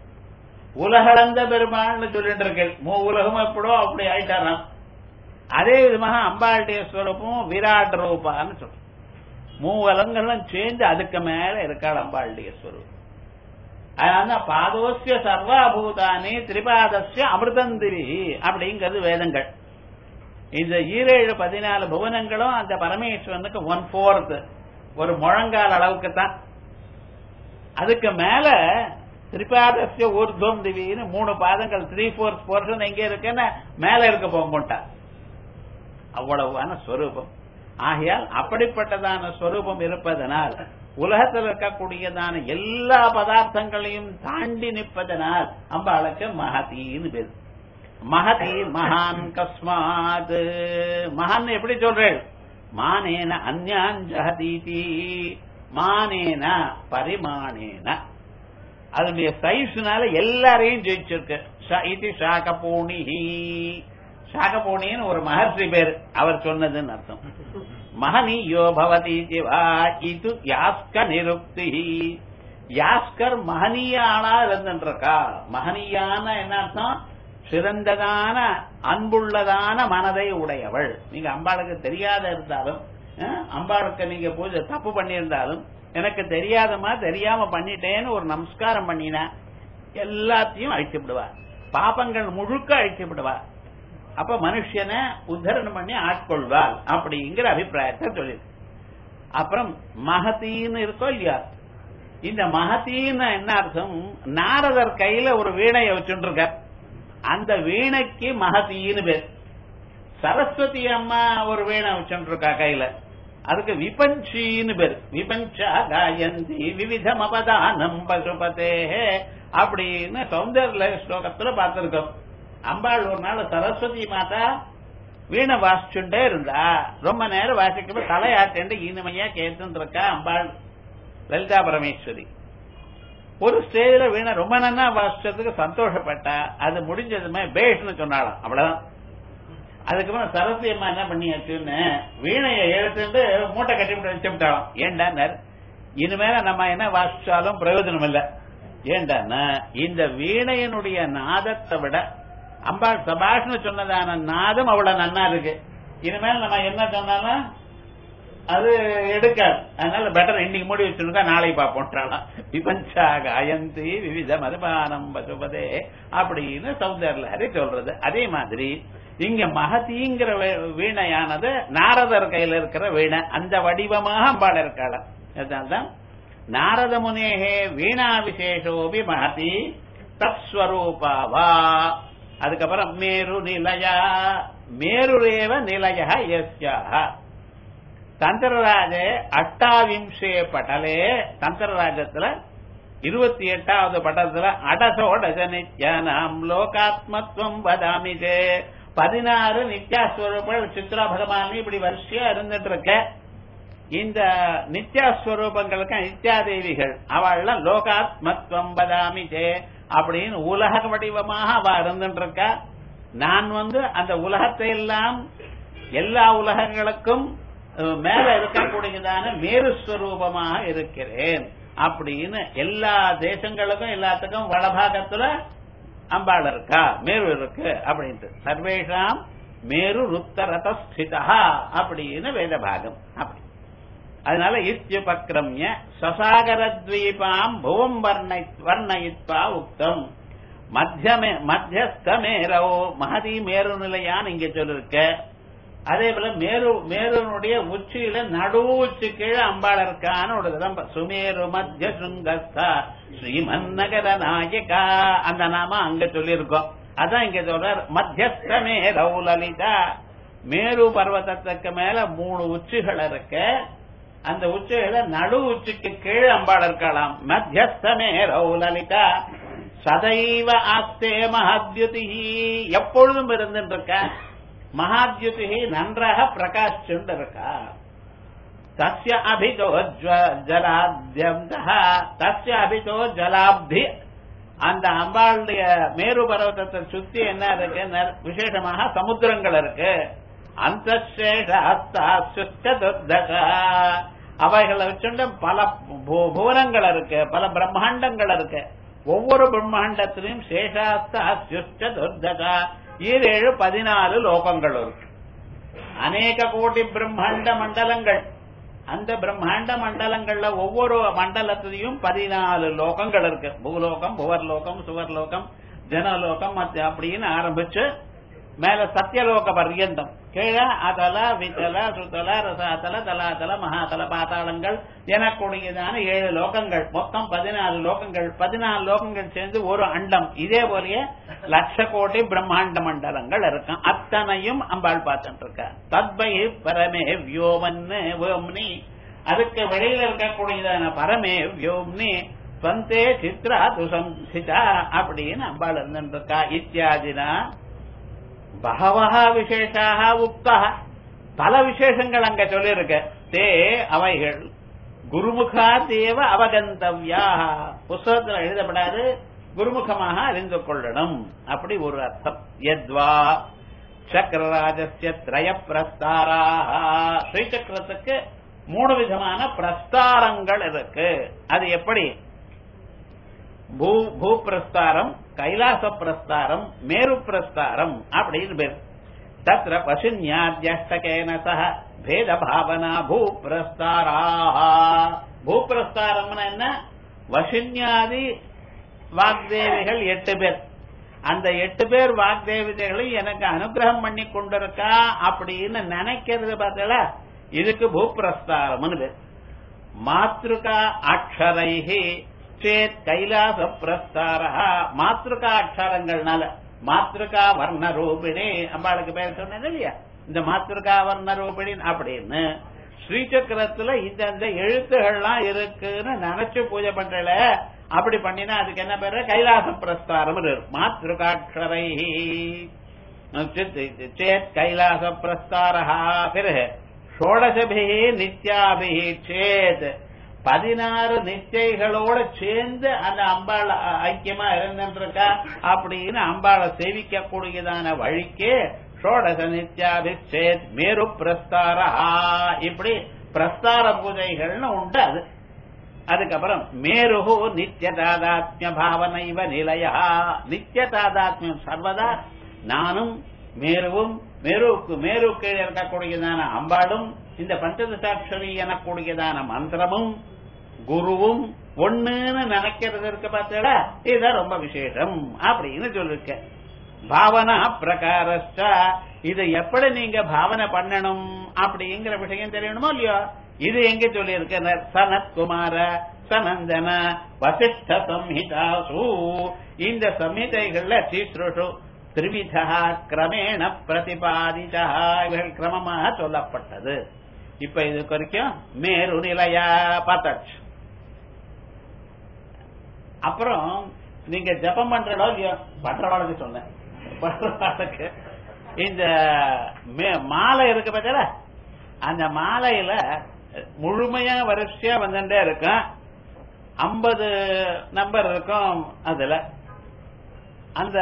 உலகளந்த பெருமாள்னு சொல்லிட்டு இருக்கேன். மூ உலகம் எப்படோ அப்படி ஆயிட்டாராம். அதே விதமாக அம்பாளுடைய ஸ்வரூபம் விராட் ரூபான்னு சொல்றோம். மூவலங்களும் சேர்ந்து அதுக்கு மேல இருக்காள் அம்பாளுடைய ஸ்வரூபம். அதனால பாதோசிய சர்வாபூதானி திரிபாதசிய அமிர்தந்திரி அப்படிங்கிறது வேதங்கள். இந்த ஈரேழு பதினாலு புவனங்களும் அந்த பரமேஸ்வரனுக்கு ஒன் போர்த், ஒரு முழங்கால் அளவுக்கு தான். அதுக்கு மேல திரிபாதஸ்ய ஊர்துவம் திவின்னு மூணு பாதங்கள் த்ரீ ஃபோர்த் போர்ஷன் எங்க இருக்குன்னு மேல இருக்க போக அவ்வளவான ஸ்வரூபம். ஆகையால் அப்படிப்பட்டதான ஸ்வரூபம் இருப்பதனால் உலகத்தில் இருக்கக்கூடியதான எல்லா பதார்த்தங்களையும் தாண்டி நிற்பதனால் அம்பாளுக்கு மகதின்னு பேரு. மகதி மகான் கஸ்மாத். மகான் எப்படி சொல்றேன்? மானேன அந்யான் ஜஹதீதி, மானேன பரிமாணேன, அதனுடைய சைஸ்னால எல்லாரையும் ஜெயிச்சிருக்கு. இது சாகபூணி. சாகபூணின்னு ஒரு மகர்ஷி பேர், அவர் சொன்னதுன்னு அர்த்தம். மகனீயோ பவதி வா இது யாஸ்க நிருக்தி. யாஸ்கர் மகனீய ஆளா இருந்துருக்கா. மகனீயான என்ன அர்த்தம்? சிறந்ததான அன்புள்ளதான மனதை உடையவள். நீங்க அம்பாளுக்கு தெரியாத இருந்தாலும், அம்பாளுக்கு நீங்க பூஜை தப்பு பண்ணியிருந்தாலும், எனக்கு தெரியாதமா தெரியாம பண்ணிட்டேன்னு ஒரு நமஸ்காரம் பண்ணினா எல்லாத்தையும் அழிச்சு விடுவார். பாபங்கள் முழுக்க அழிச்சு விடுவார். அப்ப மனுஷனை உத்தரணம் பண்ணி ஆட்கொள்வாள் அப்படிங்கிற அபிப்பிராயத்தை சொல்லி. அப்புறம் மகத்தின்னு இருக்கோ இல்லையா, இந்த மகத்தின்னு என்ன அர்த்தம்? நாரதர் கையில ஒரு வீணையை வச்சுருக்க, அந்த வீணைக்கு மகத்தின்னு பேர். சரஸ்வதி அம்மா ஒரு வீணை வச்சுருக்கா கையில, அதுக்கு விபஞ்சின்னு பேர். விபஞ்சா காயந்தி விவிதம் அபதானம் பசுபதே அப்படின்னு சௌந்தர்ய ஸ்லோகத்துல பார்த்திருக்கோம். அம்பாள் ஒரு நாள் சரஸ்வதி மாதா வீணை வாசிச்சுட்டே இருந்தா, ரொம்ப நேரம் வாசிக்கும் தலையாட்டு இனிமையா கேட்டு இருக்கா அம்பாள் லலிதா பரமேஸ்வரி. ஒரு ஸ்டேஜ்ல வீணை ரொம்ப நன்னா வாசிச்சதுக்கு சந்தோஷப்பட்டா, அது முடிஞ்சதுமே பேஷ்னு சொன்னாலும் அவ்வளவுதான். அதுக்கப்புறம் சரஸ்வதி அம்மா என்ன பண்ணியாச்சுன்னு வீணையை எடுத்துட்டு மூட்டை கட்டி வச்சுட்டாலும். ஏண்டா இனிமேல நம்ம என்ன வாசிச்சாலும் பிரயோஜனம் இல்லை. ஏண்டான்னா இந்த வீணையனுடைய நாதத்தை விட அம்பாள் சபாஷ்னு சொன்னதான நாதம் அவ்வளவு நன்னா இருக்கு. இனிமேல் நம்ம என்ன சொன்னாலும் அது எடுக்காது. அதனால பெட்டர் இன்னைக்கு மூடி வச்சிருக்கா, நாளை பார்ப்போம். விபஞ்சா காயந்தி விவித மதுபானம் பசுபதே அப்படின்னு சௌந்தர்லஹரி சொல்றது. அதே மாதிரி இங்க மகதிங்கிற வீணையானது நாரதர் கையில இருக்கிற வீணை, அந்த வடிவமாக அம்பாள் இருக்காள. அதனால்தான் நாரத முனேகே வீணா விசேஷோபி மகதி தத்ஸ்வரூபாவா. அதுக்கப்புறம் மேரு நிலையா, மேருரேவ நிலைய யஸ்யாஹ. தந்திரராஜே அஷ்டாவிம்சே பட்டலே, தந்திரராஜத்துல இருபத்தி எட்டாவது பட்டத்துல அடசோடச நித்யானாம் லோகாத்மத்வம் வதாமிஜே, பதினாறு நித்யாஸ்வரூபங்கள் சித்ரா பகவான் இப்படி வரிசையா இருந்துட்டு இருக்க. இந்த நித்யாஸ்வரூபங்களுக்கு நித்யாதேவிகள் அவள்லாம் லோகாத்மத்வம் வதாமிஜே அப்படின்னு உலக வடிவமாக அவ இருந்துட்டு இருக்கா. நான் வந்து அந்த உலகத்தை எல்லாம் எல்லா உலகங்களுக்கும் மேல இருக்கக்கூடியதான மேருஸ்வரூபமாக இருக்கிறேன் அப்படின்னு எல்லா தேசங்களுக்கும் எல்லாத்துக்கும் வடபாகத்துல அம்பாள் இருக்கா, மேரு இருக்கு அப்படின்ட்டு. சர்வேஷாம் மேரு ருத்தரத ஸ்திதா அப்படின்னு வேதபாகம். அப்படி அதனால இத்யுபக்ரம்ய சசாகரத்வீபாம் புவம் வர்ணயித்வா உக்தம். மத்தியமே மத்தியஸ்தமேரோ மகதி மேரு நிலையான்னு இங்க சொல்லிருக்க. அதே போல மேரு மேருனுடைய உச்சியில நடு உச்சி கீழே அம்பாள் இருக்கான்னு ஒரு விதம். சுமேரு மத்திய சுங்கஸ்தா ஸ்ரீமன்னகர நாயகா அந்த நாம அங்க சொல்லியிருக்கோம். அதான் இங்க சொல்றார் மத்தியஸ்தமே ரவுலலிதா. மேரு பர்வதத்துக்கு மேல மூணு உச்சிகள் இருக்கு, அந்த உச்சிகளை நடு உச்சிக்கு கீழே அம்பாள் இருக்கலாம். மத்தியஸ்தமே ரவுலலிதா சதைவ ஆஸ்தே மகாத்யுதி, எப்பொழுதும் இருந்துட்டு இருக்க. மகாத்யுதி நன்றாக பிரகாசிச்சுண்டு இருக்கா. தஸ்ய அபிதோ ஜலாத்யம் தஸ்ய அபிதோ ஜலாப்தி. அந்த அம்பாளுடைய மேரு பர்வதத்தை சுத்தி என்ன இருக்கு? விசேஷமாக சமுத்திரங்கள் இருக்கு. அந்த அவைகளை வச்சுட்டு பல புவனங்கள் இருக்கு, பல பிரம்மாண்டங்கள் இருக்கு. ஒவ்வொரு பிரம்மாண்டத்திலையும் சேஷாஸ்தா துர்தகா ஏழு பதினாலு லோகங்கள் இருக்கு. அநேக கோடி பிரம்மாண்ட மண்டலங்கள். அந்த பிரம்மாண்ட மண்டலங்கள்ல ஒவ்வொரு மண்டலத்திலையும் பதினாலு லோகங்கள் இருக்கு. பூலோகம், புவர்லோகம், சுவர்லோகம், ஜனலோகம் அப்படின்னு ஆரம்பிச்சு மேல சத்தியலோக பர்யந்தம், கீழே அதல விதல சுதல ரசாதல தலாதல மகாதல பாதாளங்கள் எனக்கூடியதான ஏழு லோகங்கள், மொத்தம் பதினாலு லோகங்கள். பதினாலு லோகங்கள் சேர்ந்து ஒரு அண்டம். இதே போலயே லட்ச கோடி பிரம்மாண்ட மண்டலங்கள் இருக்கும். அத்தனையும் அம்பாள் பார்த்துட்டு இருக்க. தத்பை பரமே வியோமன்னு வியோம்னி, அதுக்கு வெளியில இருக்கக்கூடியதான பரமே வியோம்னி ஸ்வந்தே சித்ரா துசம்சிதா அப்படின்னு அம்பாள் இருந்துருக்கா. இத்தியாதினா பகவஹ விசேஷாக உக்தா, பல விசேஷங்கள் அங்க சொல்லிருக்க. தே அவைகள் குருமுகா தேவ அவகந்தவ்யா, புஸ்தகத்தில் எழுதப்படாது, குருமுகமாக அறிந்து கொள்ளணும். அப்படி ஒரு அர்த்தம். யத்வா சக்கரராஜஸ்ய த்ரய பிரஸ்தாரா, ஸ்ரீசக்கரத்துக்கு மூணு விதமான பிரஸ்தாரங்கள் இருக்கு. அது எப்படி? பூ பூப்பிரஸ்தாரம், கைலாச பிரஸ்தாரம், மேரு பிரஸ்தாரம் அப்படின்னு பேர். தத்ர பசுன்யாத்யஷ்டகேன சஹ பேத பாவனா பூப்பிரஸ்தாரா. பூப்பிரஸ்தாரம்னா என்ன? வசுன்யாதி வாக்தேவிகள் எட்டு பேர். அந்த எட்டு பேர் வாக்தேவிதைகளும் எனக்கு அனுகிரகம் பண்ணி கொண்டிருக்கா அப்படின்னு நினைக்கிறது பார்த்தா, இதுக்கு பூப்பிரஸ்தாரம்னு பேர். மாத்ருகா அக்ஷரைஹி சேத் கைலாச பிரஸ்தார, மாத்ருகா அக்ஷரங்கள்னால, மாத்ருகா வர்ண ரூபிணி, அம்பாளுக்கு பேர் சொன்னது இல்லையா, இந்த மாத்ருகா வர்ண ரூபிணி அப்படின்னு ஸ்ரீசக்கரத்துல இந்த எழுத்துகள்லாம் இருக்குன்னு நினைச்சு பூஜை பண்றல. அப்படி பண்ணினா அதுக்கு என்ன பேரு? கைலாச பிரஸ்தாரம். மாத்ருகாட்சரை சேத் கைலாச பிரஸ்தாரா. பிறகு ஷோடசபி நித்யாபி சேத், பதினாறு நிச்சயங்களோட சேர்ந்து அந்த அம்பாள் ஐக்கியமா இருந்துருக்கா அப்படின்னு அம்பாளை சேவிக்க கூடியதான வழிக்கு ஷோடச நித்யாபி சேத் மேரு பிரஸ்தாரா. இப்படி பிரஸ்தார பூஜைகள்னு உண்டு. அது அதுக்கப்புறம் மேருஹு நித்திய தாதாத்மிய பாவனைவ நிலையா, நித்திய தாதாத்மியம் சர்வதா நானும் மேருவும், மேருக்கு மேருக்கு இருக்கக்கூடியதான அம்பாளும், இந்த பஞ்சதசாட்சரி எனக்கூடியதான மந்திரமும் குருவும் ஒண்ணுன்னு நினைக்கிறது இருக்கு பார்த்தா, இதுதான் ரொம்ப விசேஷம் அப்படின்னு சொல்லிருக்க. பாவனா பிரகாரஸ்ட, இது எப்படி நீங்க பாவனை பண்ணணும் அப்படிங்கிற விஷயம் தெரியணுமோ இல்லையோ, இது எங்க சொல்லி இருக்க? சனத்குமார சனந்தன வசிஷ்ட சம்ஹிதாசு, இந்த சம்ஹிதைகள்ல தீஸ்ருஷு திரிவிதா கிரமேண பிரதிபாதிதா, இவர்கள் கிரமமாக சொல்லப்பட்டது. இப்ப இது வரைக்கும் மேரு நிலையா பார்த்தாச்சு. அப்புறம் நீங்க ஜபம் பண்றதோ இல்லையோ, பண்றவாளுக்கு சொன்னேன், பண்றவாளுக்கு இந்த மாலை இருக்கு பார்த்தா, அந்த மாலையில முழுமையா வரிசையா வந்துட்டே இருக்கும். ஐம்பது நம்பர் இருக்கும் அதுல. அந்த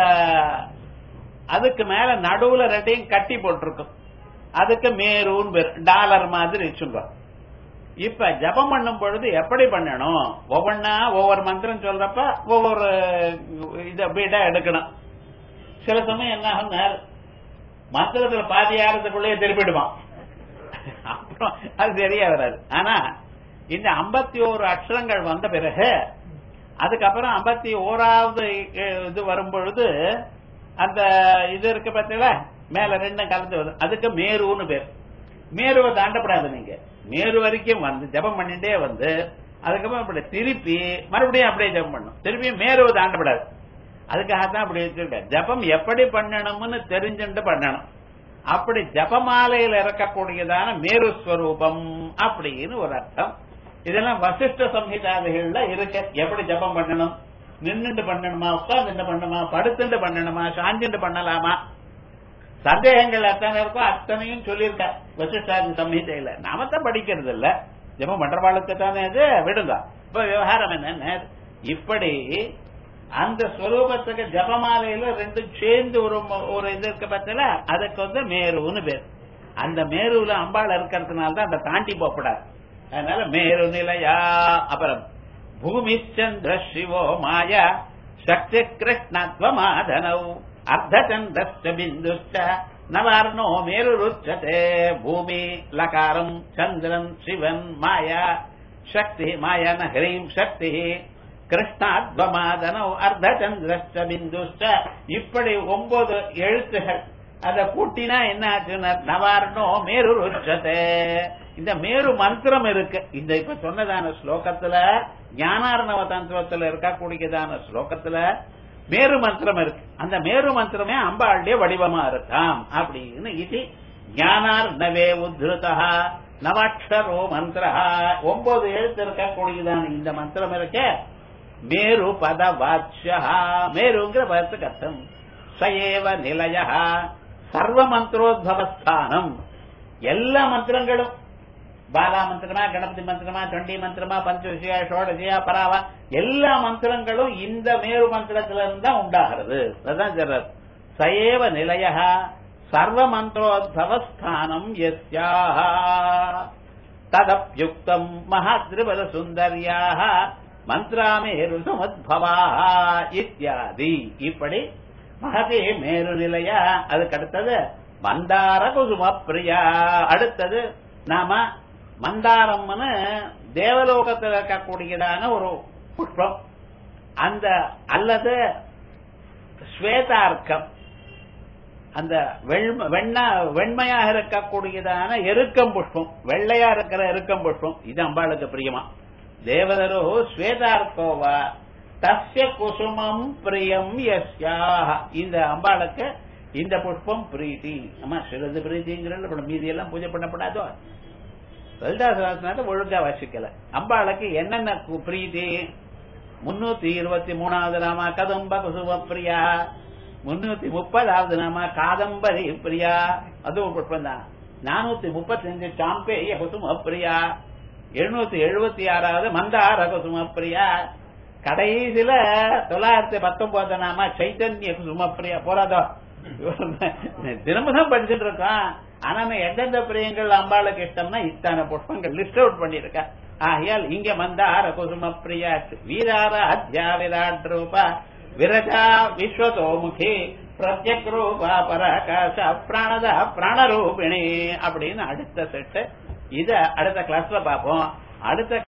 அதுக்கு மேல நடுவுல ரெண்டையும் கட்டி போட்டிருக்கும். அதுக்கு மேருன்னு பேர், டாலர் மாதிரி வச்சுங்க. இப்ப ஜபம் பண்ணும் பொழுது எப்படி பண்ணணும்? ஒவ்வொன்னா ஒவ்வொரு மந்திரம் சொல்றப்ப ஒவ்வொரு இத பீடா எடுக்கணும். சில சமயம் என்ன ஆகும், மந்திரத்துல பாதி ஆறதுக்குள்ளேயே திருப்பிடுவான், அப்புறம் அது தெரிய வராது. ஆனா இந்த ஐம்பத்தி ஓரு அக்ஷரங்கள் வந்த பிறகு அதுக்கப்புறம் ஐம்பத்தி ஓராவது இது வரும் பொழுது அந்த இது இருக்கு பார்த்தீங்களா, மேல ரெண்டும் கலந்து வரும், அதுக்கு மேருன்னு பேர். மேருவை தாண்டப்படாது. நீங்க மேரு வரைக்கும் வந்து ஜபம் பண்ணிட்டே வந்து அதுக்கப்புறம் அப்படி திருப்பி மறுபடியும் அப்படியே ஜபம் பண்ணும், திருப்பியும் மேருவை தாண்டப்படாது. அதுக்காகத்தான் அப்படி வச்சிருக்க. ஜபம் எப்படி பண்ணணும்னு தெரிஞ்சுட்டு பண்ணணும். அப்படி ஜபமாலையில் இறக்கக்கூடியதான மேருஸ்வரூபம் அப்படின்னு ஒரு அர்த்தம். இதெல்லாம் வசிஷ்ட சம்ஹிதாதிகள்ல இருக்க. எப்படி ஜபம் பண்ணணும்? நின்னுட்டு பண்ணணுமா, உட்கார்ந்து பண்ணணுமா, படுத்துட்டு பண்ணணுமா, சாஞ்சுட்டு பண்ணலாமா, சந்தேகங்கள் அத்தனை இருக்கும். அத்தனையும் சொல்லியிருக்க வசிஷ்டாதி சம்ஹிதையில. நாமத்தான் படிக்கிறது இல்ல, ஜபம் பண்றவாளுக்கு தானே அது, விடுங்க. இப்ப விவகாரம் என்ன, இப்படி அந்த ஸ்வரூபத்துக்கு ஜபமாலையில ரெண்டு சேர்ந்து ஒரு ஒரு இது இருக்க பத்தில, அதுக்கு வந்து மேருன்னு பேர். அந்த மேருல அம்பாள் இருக்கிறதுனால தான் அந்த தாண்டி போகப்படாது. அதனால மேரு நிலையா. அப்புறம் பூமி சந்திர சிவோ மாயா சக்தி கிருஷ்ணத்வமாதனவ் அர்த்தச்சந்திர பிந்துஷ்ட நவார்ணோ மேரு ருச்சதே. பூமி லகாரம், சந்திரன் சிவன், மாயா சக்தி, மாயா ஹ்ரீம் சக்தி, கிருஷ்ணாத்வமாதனவ் அர்த்தச்சந்திர பிந்துஷ்ட. இப்படி ஒன்பது எழுத்துகள் அத கூட்டினா என்ன ஆச்சுன்னா நவாரணோ மேரு ருச்சதே. இந்த மேரு மந்திரம் இருக்கு. இந்த இப்ப சொன்னதான ஸ்லோகத்துல ஞானார்ணவ தந்திரத்துல இருக்கக்கூடியதான ஸ்லோகத்துல மேரு மந்திரம் இருக்கு. அந்த மேரு மந்திரமே அம்பாளுடைய வடிவமா இருக்காம் அப்படின்னு இது ஞானார்ணவே உத்ருதா நவாட்சரோ மந்திரா. ஒன்பது எழுத்து இருக்கக்கூடியதான இந்த மந்திரம் இருக்க மேரு பத வாட்சா. மேருங்கிற பதத்துக்கு அர்த்தம் சயேவ நிலைய சர்வ மந்திரோத்பவஸ்தானம். எல்லா மந்திரங்களும் பாலா மந்திரமா கணபதி மந்திரமா சண்டி மந்திரமா பஞ்சவிஷயா ஷோடசியா பராவா எல்லா மந்திரங்களும் இந்த மேரு மந்திரத்தில இருந்தா உண்டாகிறது. அதுதான் சொல்றார். சயேவ நிலைய சர்வ மந்திரோத்பவஸ்தானம் யஸ்யாஹ ததப்யுக்தம் மகாத்ரிபத சுந்தர்யாஹ மந்திராமேரு சமுத்பவாஹ இத்யாதி. இப்படி மகதே மேரு நிலைய. அதுக்கு அடுத்தது மந்தார குசும பிரியா. அடுத்தது நாம மந்தாரம்னு தேவலோகத்தில் இருக்கக்கூடியதான ஒரு புஷ்பம். அந்த அல்லது ஸ்வேதார்க்கம் அந்த வெண்மை வெண்மையாக இருக்கக்கூடியதான எருக்கம் புஷ்பம், வெள்ளையா இருக்கிற எருக்கம் புஷ்பம். இது அம்பாளுக்கு பிரியமா. தேவதரோ ஸ்வேதார்க்கோவா தஸ்ய குசுமம் பிரியம் யஸ்யாஹ. இந்த அம்பாளுக்கு இந்த புஷ்பம் பிரீத்தி. ஆமா சிலது பிரீத்திங்கிற மீதி எல்லாம் பூஜை பண்ணப்படாதோ. லலிதாசனாத ஒழுங்கா வசிக்கல. அம்பாளுக்கு என்னென்ன பிரீத்தி? முன்னூத்தி இருபத்தி மூணாவது நாமா கதம்ப குசும பிரியா, முன்னூத்தி முப்பதாவது நாமா காதம்பரி பிரியா, அதுவும் புஷ்பம் தான். நானூத்தி முப்பத்தி அஞ்சு சாம்பேய குசும பிரியா, எழுநூத்தி எழுபத்தி ஆறாவது மந்தார குசும பிரியா, கடைசியில தொள்ளாயிரத்தி பத்தொன்பது நாமா சைத்தன்ய குசும பிரியா. போறாதோ தினமும் படிச்சுட்டு இருக்கோம். ஆனா எந்தெந்த பிரியங்கள் அம்பாளுக்கு இஷ்டம்னா இத்தனை புஷ்பங்கள் லிஸ்ட் அவுட் பண்ணிருக்க. ஆகையால் இங்க மந்தார குசும பிரியா வீரார அத்யா விராட் ரூபா விரஜா விஸ்வதோமுகி பிரத்யக் ரூபா பராகாச பிராணதா பிராணரூபிணி அப்படின்னு அடுத்த செட்டு. இத அடுத்த கிளாஸ்ல பார்ப்போம். அடுத்த